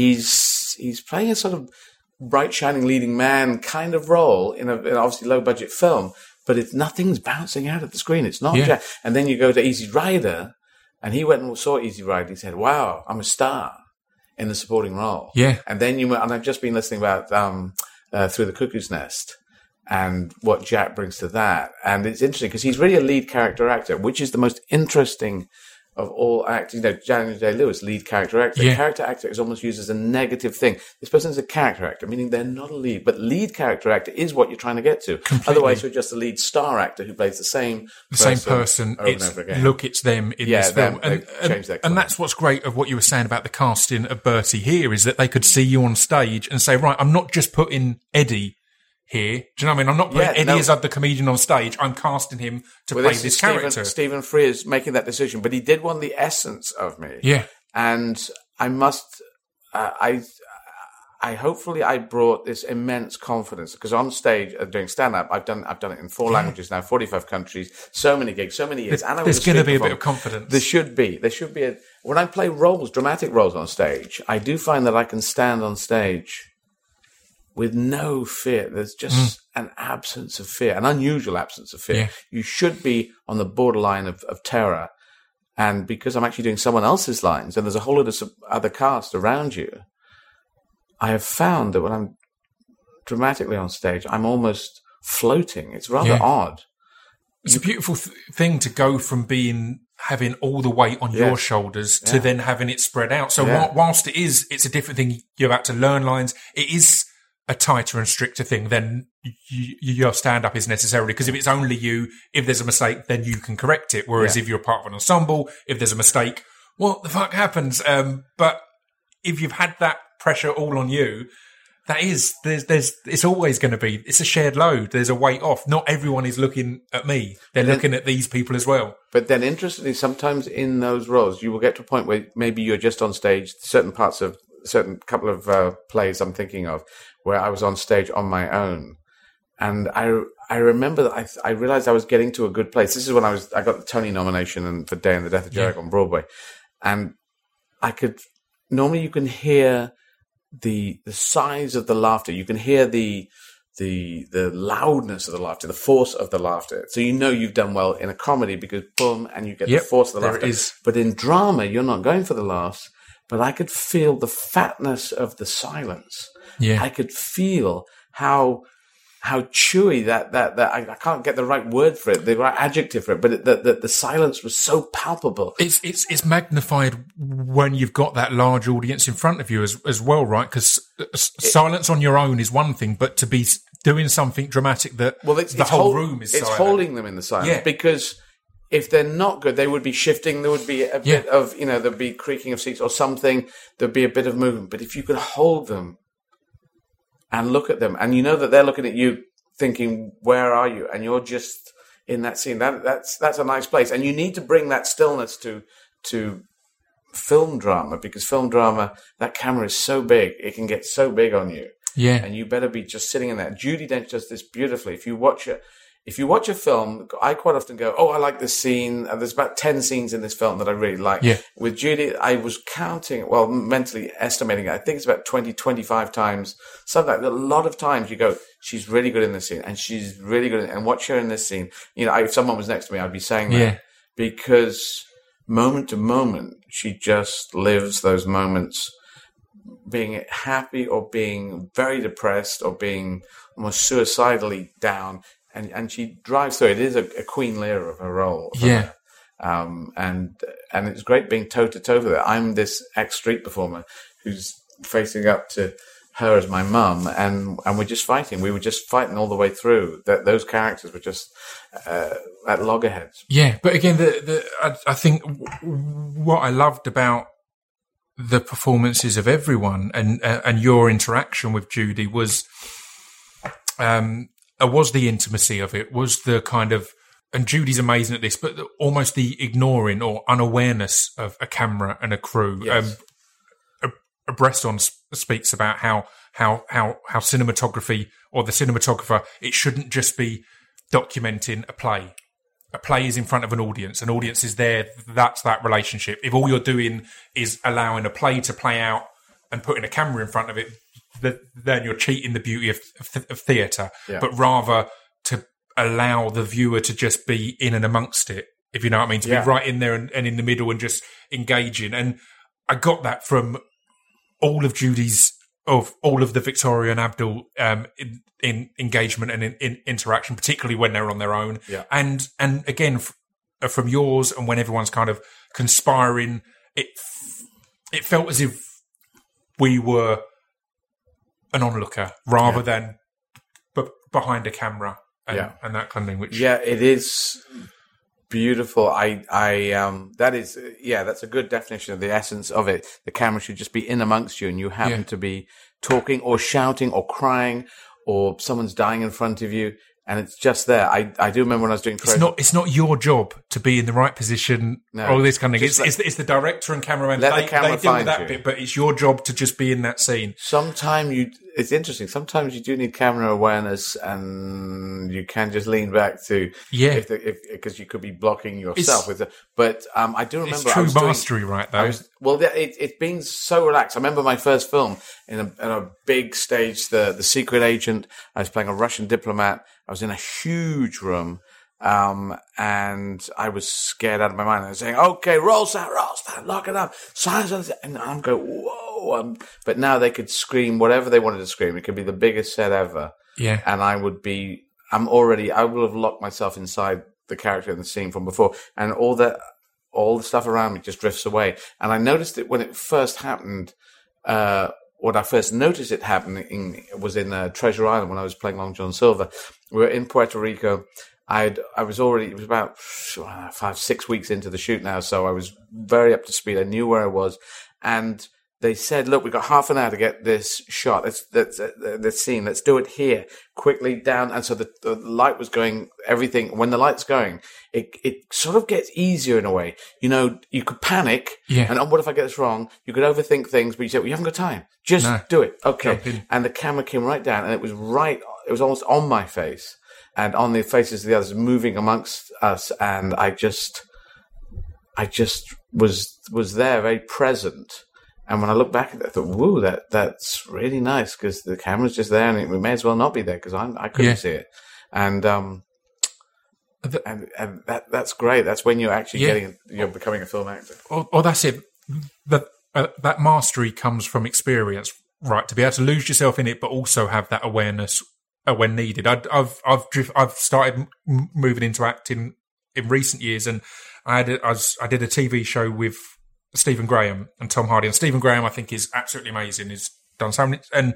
he's he's playing a sort of bright, shining leading man kind of role in a, in obviously low budget film, but it's nothing's bouncing out of the screen. It's not Yeah. Jack. And then you go to Easy Rider, and he went and saw Easy Rider. He said, wow, I'm a star in the supporting role. Yeah. And then you, and I've just been listening about, um, uh, Through the Cuckoo's Nest and what Jack brings to that. And it's interesting because he's really a lead character actor, which is the most interesting of all actors. You know, Daniel Day-Lewis, lead character actor. Yeah. Character actor is almost used as a negative thing. This person's a character actor, meaning they're not a lead, but lead character actor is what you're trying to get to. Completely. Otherwise, you're just a lead star actor who plays the same the person same person. over It's, and over again. look, it's them in Yeah, this them. film. And, They've and, changed their and colour. that's what's great of what you were saying about the casting of Bertie here, is that they could see you on stage and say, right, I'm not just putting Eddie here. Do you know what I mean? I'm not putting Yeah, Eddie no. Izzard, the comedian, on stage. I'm casting him to Well, play this this is character. Stephen, Stephen Frears making that decision, but he did want the essence of me. Yeah. And I must, uh, I, I hopefully I brought this immense confidence, because on stage uh, doing stand up, I've done, I've done it in four languages now, forty-five countries, so many gigs, so many years. There's, and I there's was going to street be a bit performer. of confidence. There should be. There should be. A, when I play roles, dramatic roles on stage, I do find that I can stand on stage with no fear. There's just mm. an absence of fear, an unusual absence of fear. Yeah. You should be on the borderline of, of terror. And because I'm actually doing someone else's lines and there's a whole lot of other cast around you, I have found that when I'm dramatically on stage, I'm almost floating. It's rather Yeah. odd. It's a beautiful th- thing to go from being having all the weight on Yes. your shoulders to Yeah. then having it spread out. So Yeah. whi- whilst it is, it's a different thing. You're about to learn lines. It is a tighter and stricter thing than y- y- your stand-up is necessarily. Because if it's only you, if there's a mistake, then you can correct it. Whereas Yeah. if you're part of an ensemble, if there's a mistake, what the fuck happens? Um, but if you've had that pressure all on you, that is, there's, there's, it's always going to be, it's a shared load. There's a weight off. Not everyone is looking at me. They're Then- looking at these people as well. But then, interestingly, sometimes in those roles, you will get to a point where maybe you're just on stage. Certain parts of certain couple of uh, plays I'm thinking of, where I was on stage on my own, and I I remember that I I realized I was getting to a good place. This is when I was I got the Tony nomination and for Day and the Death of Jericho Yeah. on Broadway, and I could normally you can hear the the size of the laughter. You can hear the the the loudness of the laughter, the force of the laughter. So you know you've done well in a comedy because boom, and you get Yep, the force of the there laughter. it is. But in drama, you're not going for the laughs. But I could feel the fatness of the silence. Yeah. I could feel how how chewy that that that I, I can't get the right word for it, the right adjective for it. But it, the, the the silence was so palpable. It's it's it's magnified when you've got that large audience in front of you as as well, right? Because silence on your own is one thing, but to be s- doing something dramatic that Well, it's, the it's whole hold- room is it's silent. holding them in the silence Yeah. because if they're not good, they would be shifting. There would be a Yeah. bit of, you know, there'd be creaking of seats or something. There'd be a bit of movement. But if you could hold them and look at them, and you know that they're looking at you, thinking, "Where are you?" and you're just in that scene. That that's that's a nice place. And you need to bring that stillness to to film drama because film drama, that camera is so big, it can get so big on you. Yeah. And you better be just sitting in there. Judi Dench does this beautifully. If you watch it, if you watch a film, I quite often go, "Oh, I like this scene." And there's about ten scenes in this film that I really like. Yeah. With Judi, I was counting, well, mentally estimating it. I think it's about twenty, twenty-five times. Something like that. A lot of times you go, "She's really good in this scene," and she's really good. In, and watch her in this scene. You know, if someone was next to me, I'd be saying that Yeah. because moment to moment, she just lives those moments, being happy or being very depressed or being almost suicidally down. And and she drives through. It is a, a Queen Lear of her role. Yeah. Um, and and it's great being toe to toe with her. I'm this ex street performer who's facing up to her as my mum, and and we're just fighting. We were just fighting all the way through. That those characters were just uh, at loggerheads. Yeah, but again, the, the I, I think w- what I loved about the performances of everyone and uh, and your interaction with Judi was, um, uh, was the intimacy of it, was the kind of, and Judy's amazing at this, but the, almost the ignoring or unawareness of a camera and a crew. Yes. Um, a, a Bresson sp- speaks about how how how how cinematography or the cinematographer, it shouldn't just be documenting a play. A play is in front of an audience. An audience is there. That's that relationship. If all you're doing is allowing a play to play out and putting a camera in front of it, th- then you're cheating the beauty of, of, of theatre. Yeah. But rather to allow the viewer to just be in and amongst it, if you know what I mean, to Yeah. be right in there and, and in the middle and just engaging. And I got that from all of Judy's, of all of the Victoria and Abdul um, in, in engagement and in, in interaction, particularly when they're on their own. Yeah. And and again, f- uh, from yours, and when everyone's kind of conspiring, it f- it felt as if we were an onlooker rather Yeah. than b- behind a camera and, Yeah. and that kind of thing. Which Yeah, it is beautiful. I, I, um, that is, yeah, that's a good definition of the essence of it. The camera should just be in amongst you, and you happen Yeah. to be talking or shouting or crying, or someone's dying in front of you, and it's just there. I, I do remember when I was doing. It's not. It's not your job to be in the right position. No. All this kind of thing. It's, Just let- it's, it's the director and cameraman. Let the They, camera they deal with find that you. bit, but it's your job to just be in that scene. Sometimes you, it's interesting. Sometimes you do need camera awareness, and you can just lean back to Yeah. if the, if because you could be blocking yourself It's- with it. But um, I do remember It's I true was doing- mastery, right? Though. I was, well, yeah, it, it's been so relaxed. I remember my first film in a, in a big stage, the the Secret Agent. I was playing a Russian diplomat. I was in a huge room, um, and I was scared out of my mind. I was saying, "Okay, roll sound, roll sound, lock it up, silence," and I'm going, "Whoa!" oh, um, but now they could scream whatever they wanted to scream. It could be the biggest set ever. Yeah. And I would be, I'm already, I will have locked myself inside the character in the scene from before. And all that, all the stuff around me just drifts away. And I noticed it when it first happened, uh, when I first noticed it happening was in uh, Treasure Island when I was playing Long John Silver. We were in Puerto Rico. I'd, I was already, it was about five, six weeks into the shoot now, so I was very up to speed. I knew where I was. And they said, look, we've got half an hour to get this shot. Let's, let's, uh, this scene. Let's do it here. Quickly down. And so the, the light was going, everything. When the light's going, it, it sort of gets easier in a way. You know, you could panic. Yeah. And oh, what if I get this wrong? You could overthink things, but you say, well, you haven't got time. Just No. do it. Okay. And the camera came right down and it was right, it was almost on my face and on the faces of the others moving amongst us. And I just, I just was, was there very present. And when I look back at it, I thought, whoa, that, that's really nice because the camera's just there and it, we may as well not be there because I I couldn't Yeah. see it. And, um, The- and, and that, that's great. That's when you're actually Yeah. getting, you're becoming a film actor. Or, or that's it. That uh, that mastery comes from experience, right? To be able to lose yourself in it, but also have that awareness uh, when needed. I, I've I've drift, I've started m- moving into acting in recent years, and I had a, I, was, I did a T V show with Stephen Graham and Tom Hardy. And Stephen Graham, I think, is absolutely amazing. He's done so many, and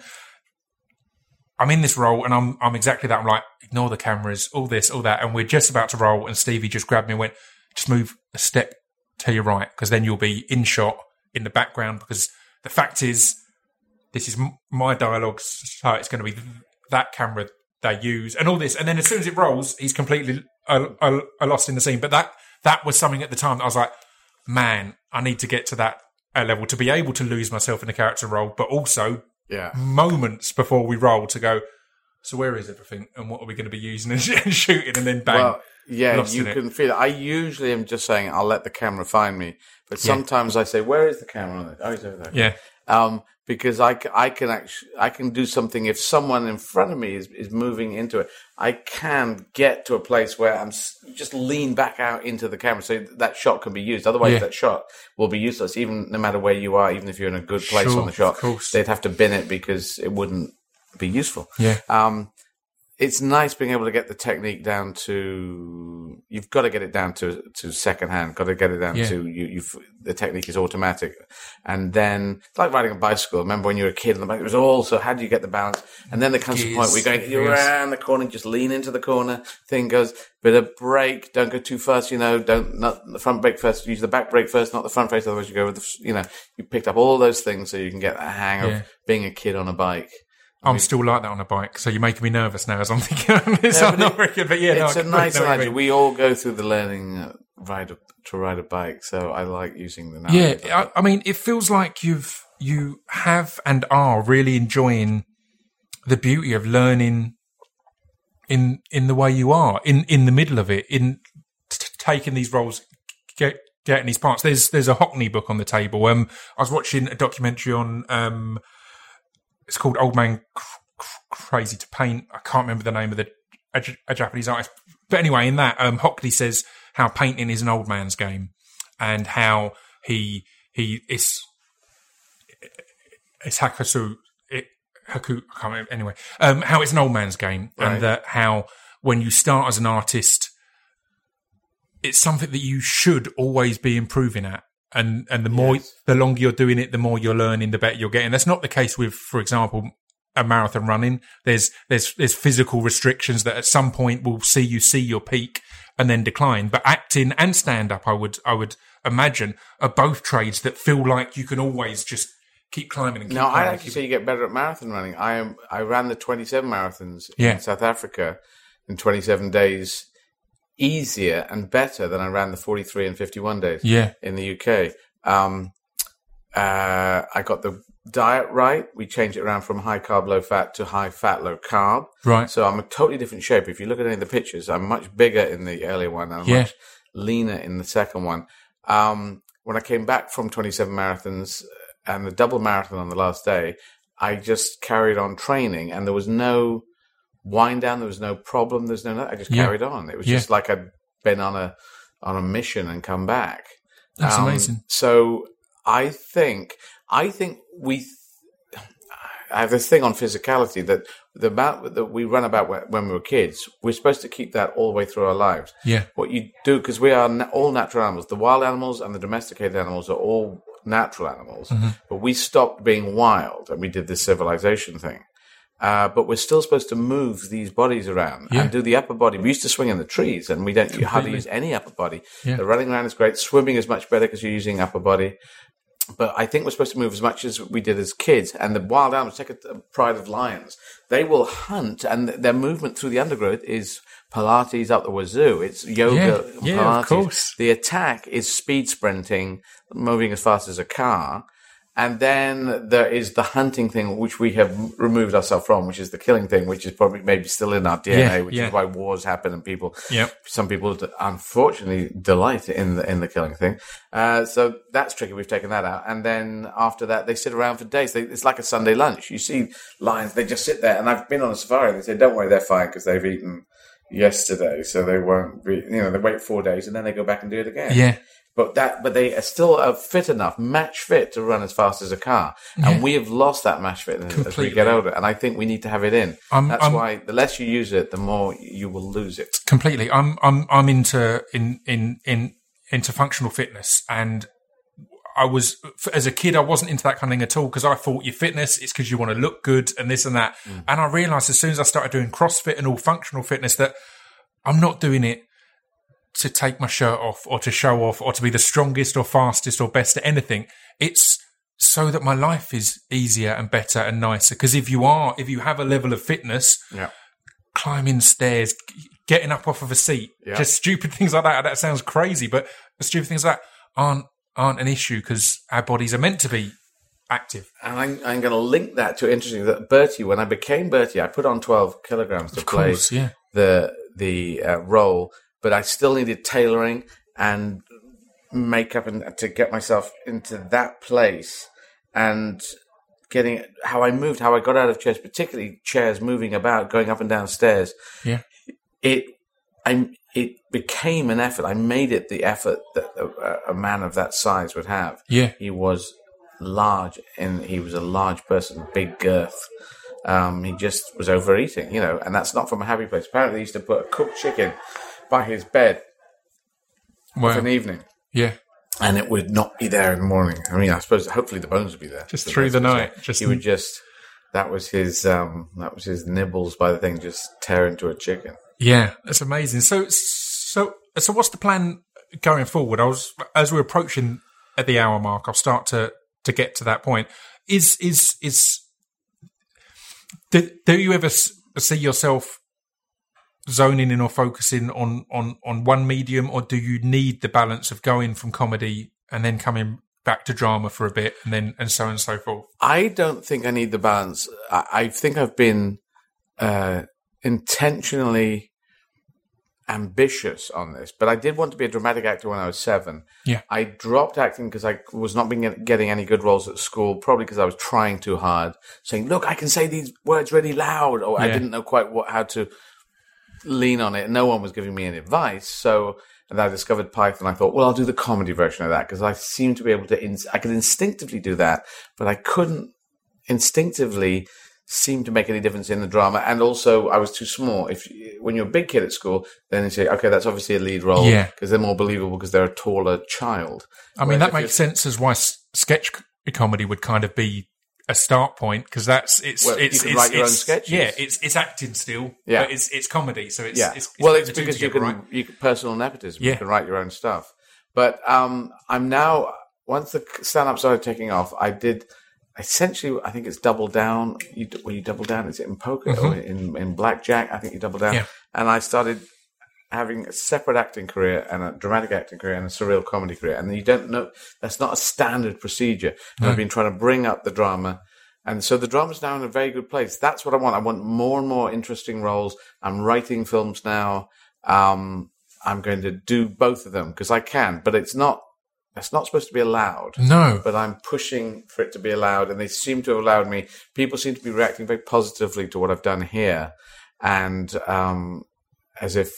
I'm in this role, and I'm I'm exactly that. I'm like, ignore the cameras, all this, all that, and we're just about to roll, and Stevie just grabbed me and went, just move a step to your right, because then you'll be in shot in the background. Because the fact is, this is m- my dialogue, so it's going to be that camera they use, and all this. And then as soon as it rolls, he's completely uh, uh, uh, lost in the scene. But that that was something at the time that I was like, man, I need to get to that uh, level to be able to lose myself in a character role, but also Yeah. moments before we roll to go, so where is everything and what are we going to be using and, sh- and shooting, and then bang. Well, yeah, lost you in it. can feel it. I usually am just saying, I'll let the camera find me. But Yeah. sometimes I say, where is the camera? Oh, he's over there. Yeah. Um, because I, c- I can actually, I can do something if someone in front of me is, is moving into it. I can get to a place where I'm s- just lean back out into the camera so that shot can be used. Otherwise, Yeah. that shot will be useless, even no matter where you are, even if you're in a good place Sure, on the shot. of course. They'd have to bin it because it wouldn't be useful. Yeah. Um, it's nice being able to get the technique down to, you've got to get it down to, to second hand, got to get it down Yeah. to, you, you've, the technique is automatic. And then, it's like riding a bicycle. Remember when you were a kid, it was all, so how do you get the balance? And then there comes a point where you're going, you're Gears. around the corner, just lean into the corner, thing goes, bit of brake, don't go too fast, you know, don't, not the front brake first, use the back brake first, not the front face, otherwise you go with the, you know, you picked up all those things so you can get a hang Yeah. of being a kid on a bike. I'm still like that on a bike, so you're making me nervous now as I'm thinking on this. Yeah, I'm but not it- very good, but yeah, no, it's I a completely nice know what you analogy. mean. We all go through the learning uh, ride a, to ride a bike, so I like using the Yeah, analogy. I, I mean, it feels like you've you have and are really enjoying the beauty of learning in in the way you are, in in the middle of it, in t- taking these roles, get, getting these parts. There's there's a Hockney book on the table. Um, I was watching a documentary on um, it's called Old Man Cr- Cr- Crazy to Paint. I can't remember the name of the a, J- a Japanese artist, but anyway, in that um, Hockney says how painting is an old man's game, and how he he is it's Hakusu it Haku I can't remember anyway. Um, how it's an old man's game, Right. and that how when you start as an artist, it's something that you should always be improving at. And and the more, Yes. the longer you're doing it, the more you're learning, the better you're getting. That's not the case with, for example, a marathon running. There's there's there's physical restrictions that at some point will see you see your peak and then decline. But acting and stand up, I would I would imagine, are both trades that feel like you can always just keep climbing and keep No, I'd climbing. actually say you get better at marathon running. I am. I ran the twenty-seven marathons Yeah. in South Africa in twenty-seven days, easier and better than I ran the forty-three and fifty-one days Yeah. in the U K. Um, uh, I got the diet right. We changed it around from high carb, low fat to high fat, low carb. Right. So I'm a totally different shape. If you look at any of the pictures, I'm much bigger in the earlier one and I'm Yeah. much leaner in the second one. Um, when I came back from twenty-seven marathons and the double marathon on the last day, I just carried on training and there was no wind down. There was no problem. There's no, I just Yeah. carried on. It was Yeah. just like I'd been on a, on a mission and come back. That's Um, amazing. So I think, I think we. I have this thing on physicality that the amount that we run about when we were kids, we're supposed to keep that all the way through our lives. Yeah. What you do, because we are na- all natural animals. The wild animals and the domesticated animals are all natural animals, mm-hmm. but we stopped being wild and we did this civilization thing. Uh, but we're still supposed to move these bodies around yeah. and do the upper body. We used to swing in the trees and we don't Completely. hardly use any upper body. Yeah. The running around is great. Swimming is much better because you're using upper body. But I think we're supposed to move as much as we did as kids. And the wild animals, take a, a pride of lions. They will hunt, and their movement through the undergrowth is Pilates up the wazoo. It's yoga, yeah, yeah, Pilates. Of course. The attack is speed sprinting, moving as fast as a car. And then there is the hunting thing, which we have removed ourselves from, which is the killing thing, which is probably maybe still in our D N A, yeah, which yeah. is why wars happen and people, yep. some people unfortunately delight in the, in the killing thing. Uh, so that's tricky. We've taken that out. And then after that, they sit around for days. They, it's like a Sunday lunch. You see lions, they just sit there. And I've been on a safari. They say, don't worry, they're fine because they've eaten yesterday. So they won't be, you know, they wait four days and then they go back and do it again. Yeah. But that, but they are still uh, fit enough, match fit to run as fast as a car. Yeah. And we have lost that match fit Completely. as we get older. And I think we need to have it in. I'm, That's I'm, why the less you use it, the more you will lose it. Completely. I'm, I'm, I'm into, in, in, in, into functional fitness. And I was, as a kid, I wasn't into that kind of thing at all because I thought your fitness is because you want to look good and this and that. Mm. And I realized as soon as I started doing CrossFit and all functional fitness that I'm not doing it to take my shirt off or to show off or to be the strongest or fastest or best at anything. It's so that my life is easier and better and nicer. Because if you are, if you have a level of fitness, yeah. climbing stairs, getting up off of a seat, yeah. just stupid things like that. That sounds crazy, but the stupid things like that aren't, aren't an issue because our bodies are meant to be active. And I'm, I'm going to link that to interesting that Bertie, when I became Bertie, I put on twelve kilograms to of play course, yeah. the, the uh, role. But I still needed tailoring and makeup and to get myself into that place and getting how I moved, how I got out of chairs, particularly chairs moving about, going up and down stairs. Yeah. It, I, it became an effort. I made it the effort that a, a man of that size would have. Yeah. He was large and he was a large person, big girth. Um, he just was overeating, you know, and that's not from a happy place. Apparently he used to put a cooked chicken by his bed wow. for an evening. Yeah. And it would not be there in the morning. I mean, I suppose hopefully the bones would be there. Just through the night. Just he would just, that was his, um, that was his nibbles by the thing, just tear into a chicken. Yeah, that's amazing. So, so, so what's the plan going forward? I was, as we're approaching at the hour mark, I'll start to, to get to that point. Is, is, is, do, do you ever see yourself zoning in or focusing on, on, on one medium, or do you need the balance of going from comedy and then coming back to drama for a bit and then and so on and so forth? I don't think I need the balance. I, I think I've been uh, intentionally ambitious on this, but I did want to be a dramatic actor when I was seven. Yeah. I dropped acting because I was not being, getting any good roles at school, probably because I was trying too hard, saying, look, I can say these words really loud, or yeah. I didn't know quite what how to lean on it. No one was giving me any advice. So, and I discovered Python. I thought, well, I'll do the comedy version of that because I seem to be able to, ins- I could instinctively do that, but I couldn't instinctively seem to make any difference in the drama. And also I was too small. If when you're a big kid at school, then you say, okay, that's obviously a lead role yeah. because they're more believable because they're a taller child. I mean, Whereas that makes sense as why sketch comedy would kind of be a start point because that's it's well, it's you can it's, write your it's, own sketches. Yeah, it's it's acting still. Yeah, but it's it's comedy, so it's yeah. It's, it's well, it's because you together, can right? you can personal nepotism. Yeah. You can write your own stuff. But um, I'm now once the stand up started taking off, I did essentially. I think it's double down. You when you double down, is it in poker mm-hmm. or in in blackjack? I think you double down. Yeah. And I started having a separate acting career and a dramatic acting career and a surreal comedy career. And you don't know that's not a standard procedure. And no. I've been trying to bring up the drama. And so the drama's now in a very good place. That's what I want. I want more and more interesting roles. I'm writing films now. Um, I'm going to do both of them because I can, but it's not, it's not supposed to be allowed. No. But I'm pushing for it to be allowed, and they seem to have allowed me. People seem to be reacting very positively to what I've done here. And, um, as if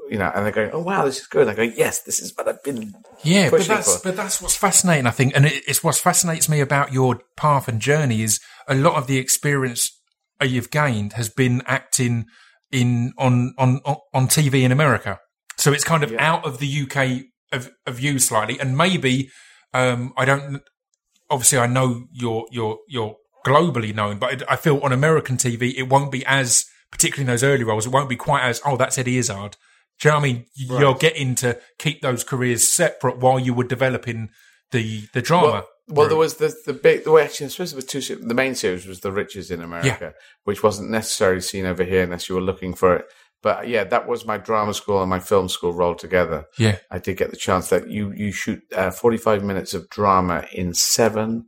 you know, and they're going, oh, wow, this is good. And I go, yes, this is what I've been Yeah, but pushing that's for. but that's what's fascinating, I think, and it, it's what fascinates me about your path and journey is a lot of the experience you've gained has been acting in on on on T V in America. So it's kind of Yeah. out of the U K of, of you slightly, and maybe um, I don't. Obviously, I know you're you're you're globally known, but I feel on American T V it won't be as, particularly in those early roles, it won't be quite as, oh, that's Eddie Izzard. Do you know what I mean? Right. You're getting to keep those careers separate while you were developing the the drama. Well, well there was the the big the way actually I suppose there were two se- the main series was The Riches in America, which wasn't necessarily seen over here unless you were looking for it. But yeah, that was my drama school and my film school rolled together. Yeah. I did get the chance that you you shoot uh, forty-five minutes of drama in seven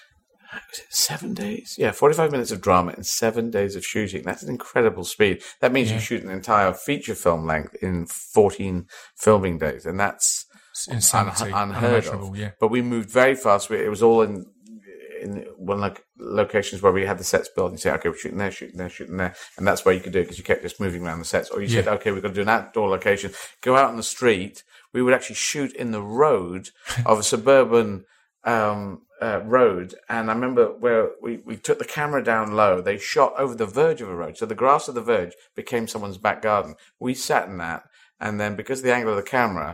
was it seven days? Yeah, forty-five minutes of drama in seven days of shooting. That's an incredible speed. That means Yeah. you shoot an entire feature film length in fourteen filming days, and that's It's insanity, un- unheard unimaginable, of. yeah. But we moved very fast. We, it was all in in one like locations where we had the sets built. And you say, okay, we're shooting there, shooting there, shooting there, and that's where you could do it because you kept just moving around the sets. Or you said, Yeah. okay, we've got to do an outdoor location. Go out on the street. We would actually shoot in the road of a suburban um, uh, road. And I remember where we, we took the camera down low. They shot over the verge of a road. So the grass of the verge became someone's back garden. We sat in that. And then because of the angle of the camera,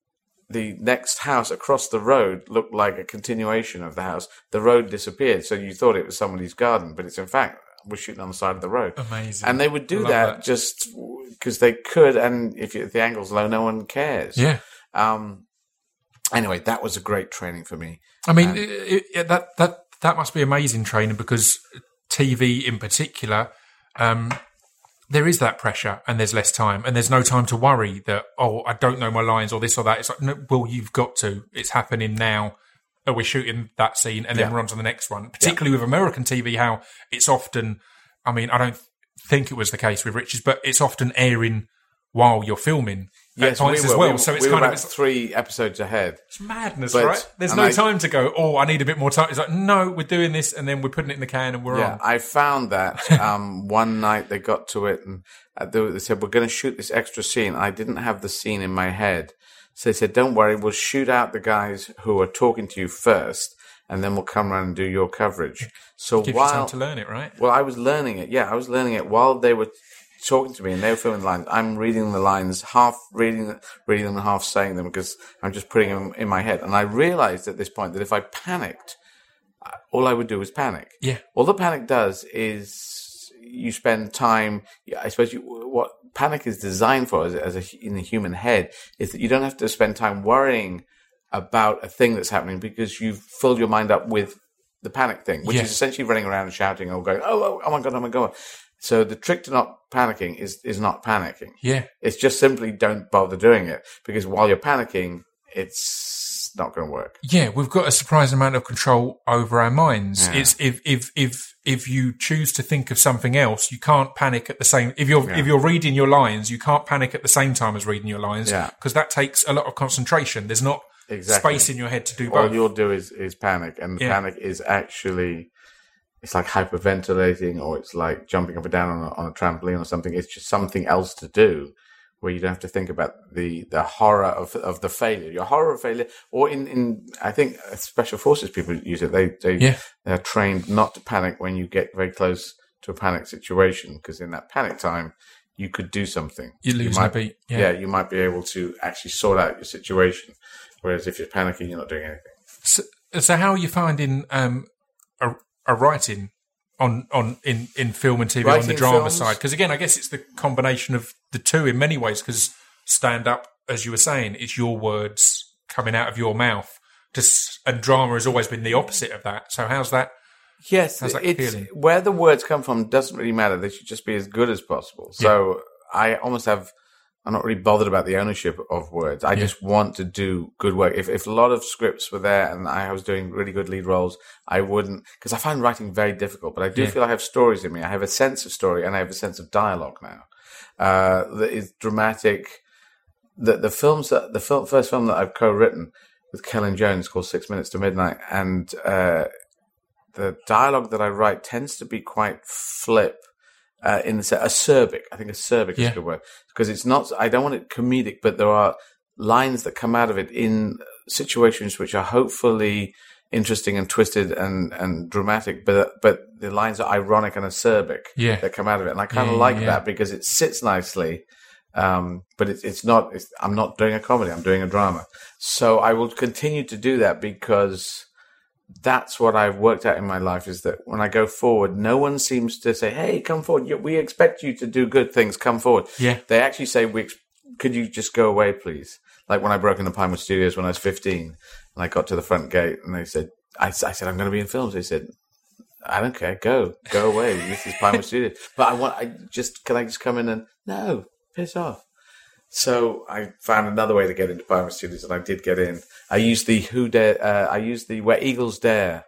the next house across the road looked like a continuation of the house. The road disappeared. So you thought it was somebody's garden, but it's in fact, we're shooting on the side of the road. Amazing. And they would do I love that, that. just because they could. And if, you, if the angle's low, no one cares. Yeah. Um, anyway, that was a great training for me. I mean, it, it, that that that must be amazing training because T V in particular, um, there is that pressure and there's less time and there's no time to worry that, oh, I don't know my lines or this or that. It's like, no, well, you've got to. It's happening now. Oh, we're shooting that scene and then Yeah. we're on to the next one. Particularly with American T V, how it's often, I mean, I don't think it was the case with Riches, but it's often airing while you're filming at points we as were. well. We, so it's we were kind of... about It's, three episodes ahead. It's madness, But- right? There's and no I- time to go, oh, I need a bit more time. It's like, no, we're doing this and then we're putting it in the can and we're Yeah, on. I found that um, one night they got to it and uh, they, they said, we're going to shoot this extra scene. I didn't have the scene in my head. So they said, don't worry, we'll shoot out the guys who are talking to you first and then we'll come around and do your coverage. So Gives while, you time to learn it, right? well, I was learning it. Yeah, I was learning it while they were talking to me and they were filming the lines. I'm reading the lines, half reading, reading them and half saying them because I'm just putting them in my head. And I realized at this point that if I panicked, all I would do was panic. Yeah. All the panic does is you spend time. I suppose you, what panic is designed for, as, as a, in the human head, is that you don't have to spend time worrying about a thing that's happening because you've filled your mind up with the panic thing, which Yeah. is essentially running around and shouting or going, oh, oh, oh my god, oh my god. So the trick to not panicking is is not panicking. Yeah. It's just simply don't bother doing it because while you're panicking, it's not going to work. Yeah, we've got a surprising amount of control over our minds. Yeah. It's if if if if you choose to think of something else, you can't panic at the same. If you're Yeah. if you're reading your lines, you can't panic at the same time as reading your lines Yeah. because that takes a lot of concentration. There's not Exactly. space in your head to do All both. you'll do is, is panic, and the Yeah. panic is actually, it's like hyperventilating, or it's like jumping up and down on a, on a trampoline or something. It's just something else to do where you don't have to think about the, the horror of of the failure, your horror of failure, or in, in I think uh, special forces people use it. They they Yeah. they're trained not to panic when you get very close to a panic situation, because in that panic time you could do something. You lose might, a beat. Yeah. yeah, you might be able to actually sort out your situation. Whereas if you're panicking, you're not doing anything. So, so how are you finding um, a, a writing on on in, in film and T V on the Writing drama films? side? Because again, I guess it's the combination of the two in many ways. Because stand up, as you were saying, it's your words coming out of your mouth. Just and drama has always been the opposite of that. So how's that? Yes, How's that it's feeling? where the words come from doesn't really matter. They should just be as good as possible. So I almost have. I'm not really bothered about the ownership of words. I Yeah. just want to do good work. If if a lot of scripts were there and I was doing really good lead roles, I wouldn't, because I find writing very difficult. But I do Yeah. feel I have stories in me. I have a sense of story and I have a sense of dialogue now uh, that is dramatic. The the films that the film, first film that I've co-written with Kellen Jones called Six Minutes to Midnight, and uh, the dialogue that I write tends to be quite flip uh, in the acerbic. I think acerbic Yeah. is a good word because it's not. I don't want it comedic, but there are lines that come out of it in situations which are hopefully interesting and twisted and, and dramatic, but but the lines are ironic and acerbic Yeah. that come out of it, and I kind of Yeah, like yeah. that because it sits nicely. Um, but it's it's not. It's, I'm not doing a comedy. I'm doing a drama. So I will continue to do that because that's what I've worked out in my life. Is that when I go forward, no one seems to say, "Hey, come forward. You- We expect you to do good things. Come forward." Yeah. They actually say, "We ex- could you just go away, please?" Like when I broke into Pinewood Studios when I was fifteen, and I got to the front gate, and they said, "I, I said I'm going to be in films." They said, "I don't care. Go, go away. This is Pinewood Studios." But I want. I just can I just come in and no. Piss off. So I found another way to get into Pinewood Studios, and I did get in. I used the Who Dare. Uh, I used the Where Eagles Dare.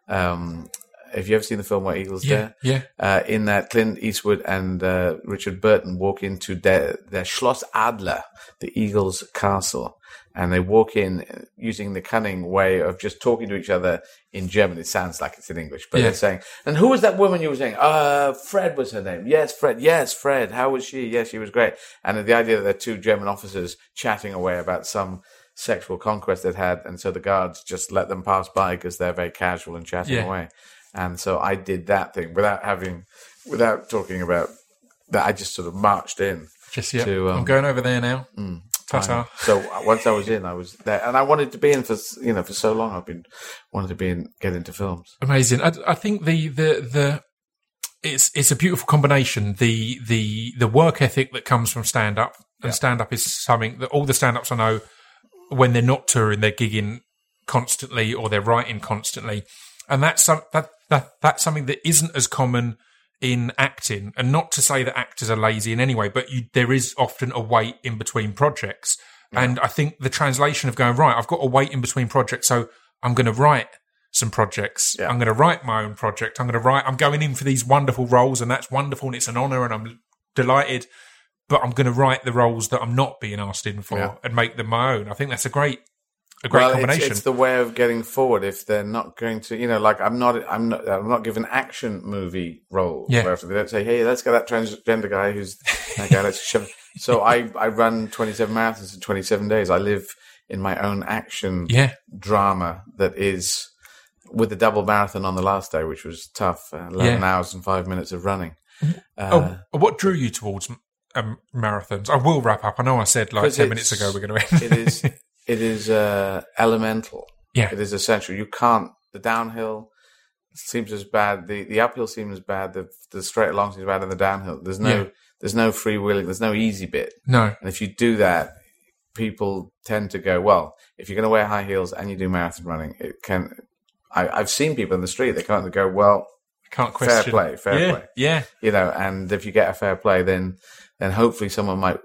Um, have you ever seen the film Where Eagles Yeah, Dare? yeah. Uh, in that, Clint Eastwood and uh, Richard Burton walk into their, their Schloss Adler, the Eagles' castle, and they walk in using the cunning way of just talking to each other in German. It sounds like it's in English, but Yeah. they're saying, "And who was that woman you were saying?" Uh, Fred was her name. Yes, Fred. Yes, Fred. How was she? Yes, she was great. And the idea that they're two German officers chatting away about some sexual conquest they'd had, and so the guards just let them pass by because they're very casual and chatting Yeah. away. And so I did that thing without having, without talking about that. I just sort of marched in. Just yeah. To, um, I'm going over there now. Ta-ta. So once I was in, I was there, and I wanted to be in for you know for so long. I've been wanted to be in, get into films. Amazing. I, I think the, the, the, it's, it's a beautiful combination. The, the, the work ethic that comes from stand up, and Yeah. stand up is something that all the stand ups I know, when they're not touring, they're gigging constantly or they're writing constantly. And that's some, that, that, that's something that isn't as common in acting. And not to say that actors are lazy in any way, but you, there is often a wait in between projects. And I think the translation of going, right, I've got to wait in between projects. So I'm going to write some projects. Yeah. I'm going to write my own project. I'm going to write, I'm going in for these wonderful roles, and that's wonderful. And it's an honor, and I'm delighted, but I'm going to write the roles that I'm not being asked in for Yeah. and make them my own. I think that's a great, a great well, combination. It's, it's the way of getting forward. If they're not going to, you know, like I'm not, I'm not, I'm not given action movie roles. Yeah. Where they don't say, "Hey, let's get that transgender guy who's that guy." Let's shove. So I, I run twenty-seven marathons in twenty-seven days. I live in my own action Yeah. drama that is with the double marathon on the last day, which was tough. Uh, Eleven Yeah. hours and five minutes of running. Uh, oh, what drew you towards um, marathons? I will wrap up. I know I said like 'Cause ten it's- minutes ago we're going to end. it is it is uh, elemental. Yeah. It is essential. You can't. The downhill seems as bad. The the uphill seems bad. The the straight along seems bad, and the downhill. There's no Yeah. there's no freewheeling. There's no easy bit. No. And if you do that, people tend to go, well, if you're going to wear high heels and you do marathon running, it can. I, I've seen people in the street. They can't go, well, Can't fair question. play, fair yeah. play. Yeah. You know, and if you get a fair play, then then hopefully someone might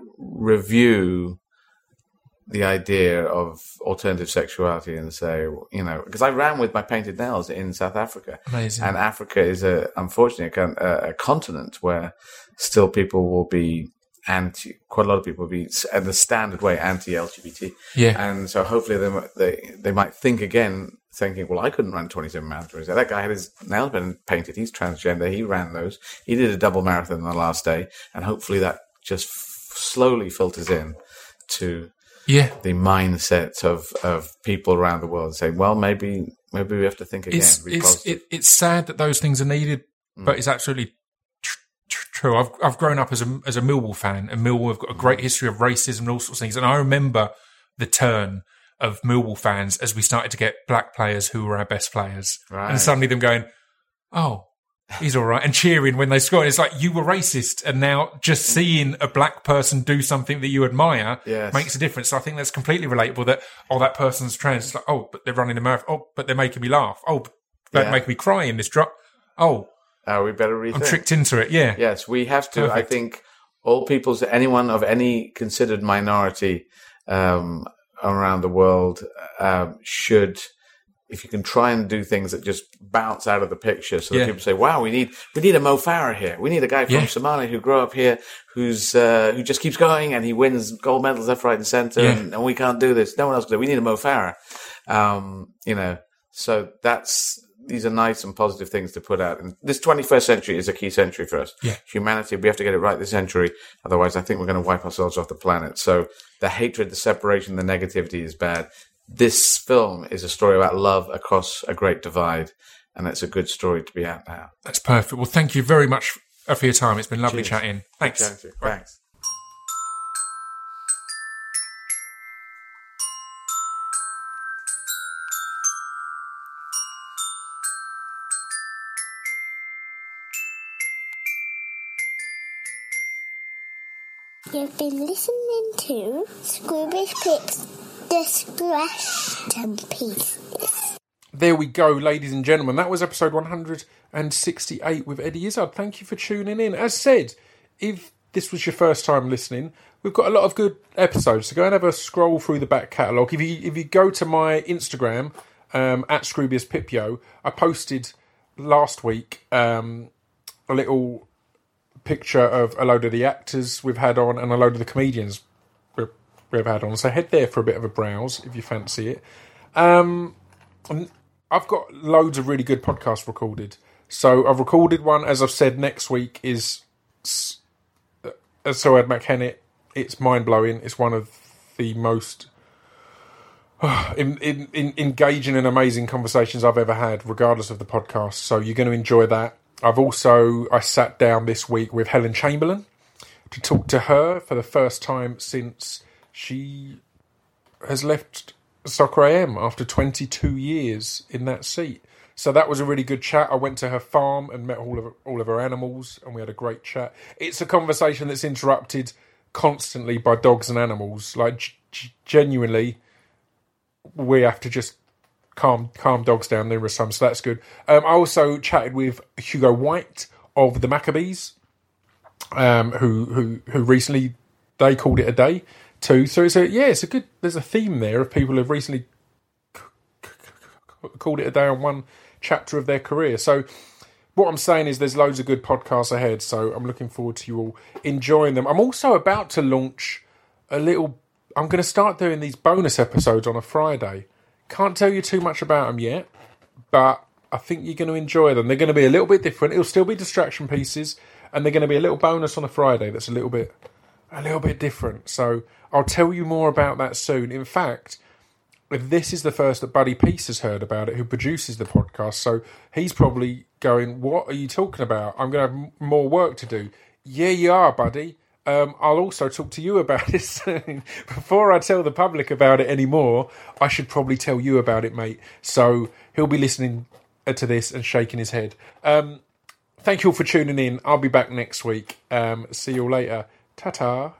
review the idea of alternative sexuality and say, you know, because I ran with my painted nails in South Africa. Amazing. And Africa is, a unfortunately, a, con- a, a continent where still people will be anti, quite a lot of people will be, in the standard way, anti-L G B T. Yeah. And so hopefully they, might- they, they might think again, thinking, well, I couldn't run twenty-seven marathons. That guy had his nails been painted. He's transgender. He ran those. He did a double marathon on the last day. And hopefully that just f- slowly filters in to Yeah. the mindset of, of people around the world and say, well, maybe maybe we have to think again. It's be it's positive. it, it's sad that those things are needed, but it's absolutely tr- tr- true. I've I've grown up as a as a Millwall fan, and Millwall have got a great history of racism and all sorts of things. And I remember the turn of Millwall fans as we started to get black players who were our best players, Right. and suddenly them going, "Oh, he's all right," and cheering when they scored. It's like you were racist, and now just seeing a black person do something that you admire Yes. makes a difference. So I think that's completely relatable. That oh, that person's trans. It's like oh, but they're running a marathon. Oh, but they're making me laugh. Oh, but they're Yeah. making me cry in this drop. Oh, Uh, we better rethink. I'm tricked into it. Yeah, Yes, we have to. Perfect. I think all peoples, anyone of any considered minority um, around the world um, should, if you can try and do things that just bounce out of the picture, so that Yeah. people say, "Wow, we need we need a Mo Farah here. We need a guy from Yeah. Somalia who grew up here, who's uh, who just keeps going and he wins gold medals left, right, and center, Yeah. and, and we can't do this. No one else can do it. We need a Mo Farah." Um, you know, so that's these are nice and positive things to put out. And this twenty-first century is a key century for us. Yeah. Humanity, we have to get it right this century. Otherwise, I think we're going to wipe ourselves off the planet. So the hatred, the separation, the negativity is bad. This film is a story about love across a great divide. And it's a good story to be out now. That's perfect. Well, thank you very much for your time. It's been lovely Cheers. chatting. Thanks. Thanks. Thanks. You've been listening to Scroobius Pip's Discretion Pieces. There we go, ladies and gentlemen. That was episode one hundred sixty-eight with Eddie Izzard. Thank you for tuning in. As said, if this was your first time listening, we've got a lot of good episodes. So go and have a scroll through the back catalogue. If you if you go to my Instagram, um, at Scroobius Pipio, I posted last week um, a little picture of a load of the actors we've had on and a load of the comedians we've, we've had on. So head there for a bit of a browse if you fancy it. Um, and I've got loads of really good podcasts recorded. So I've recorded one, as I've said, next week is uh, Soad McKennett. It's mind-blowing. It's one of the most uh, in, in, in engaging and amazing conversations I've ever had, regardless of the podcast. So you're going to enjoy that. I've also, I sat down this week with Helen Chamberlain to talk to her for the first time since she has left Soccer A M after twenty-two years in that seat. So that was a really good chat. I went to her farm and met all of all of her animals, and we had a great chat. It's a conversation that's interrupted constantly by dogs and animals. Like, g- genuinely, we have to just calm calm dogs down numerous times, so that's good. Um, I also chatted with Hugo White of the Maccabees, um, who who who recently they called it a day too. So it's a yeah, it's a good. There's a theme there of people who've recently c- c- c- called it a day on one chapter of their career. So what I'm saying is there's loads of good podcasts ahead. So I'm looking forward to you all enjoying them. I'm also about to launch a little. I'm going to start doing these bonus episodes on a Friday. Can't tell you too much about them yet, but I think you're going to enjoy them. They're going to be a little bit different. It'll still be distraction pieces, and they're going to be a little bonus on a Friday that's a little bit, a little bit different. So I'll tell you more about that soon. In fact, this is the first that Buddy Peace has heard about it, who produces the podcast. So he's probably going, "What are you talking about? I'm going to have more work to do." Yeah, you are, Buddy. Um, I'll also talk to you about it soon. Before I tell the public about it anymore, I should probably tell you about it, mate. So he'll be listening to this and shaking his head. Um, thank you all for tuning in. I'll be back next week. Um, see you all later. Ta-ta.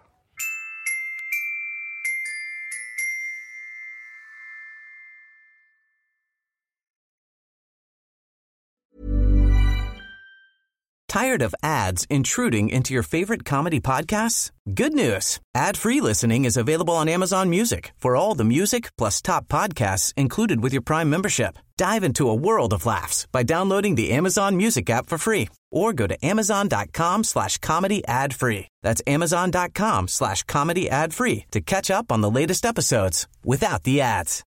Tired of ads intruding into your favorite comedy podcasts? Good news. Ad-free listening is available on Amazon Music for all the music plus top podcasts included with your Prime membership. Dive into a world of laughs by downloading the Amazon Music app for free or go to amazon.com slash comedy ad free. That's amazon.com slash comedy ad free to catch up on the latest episodes without the ads.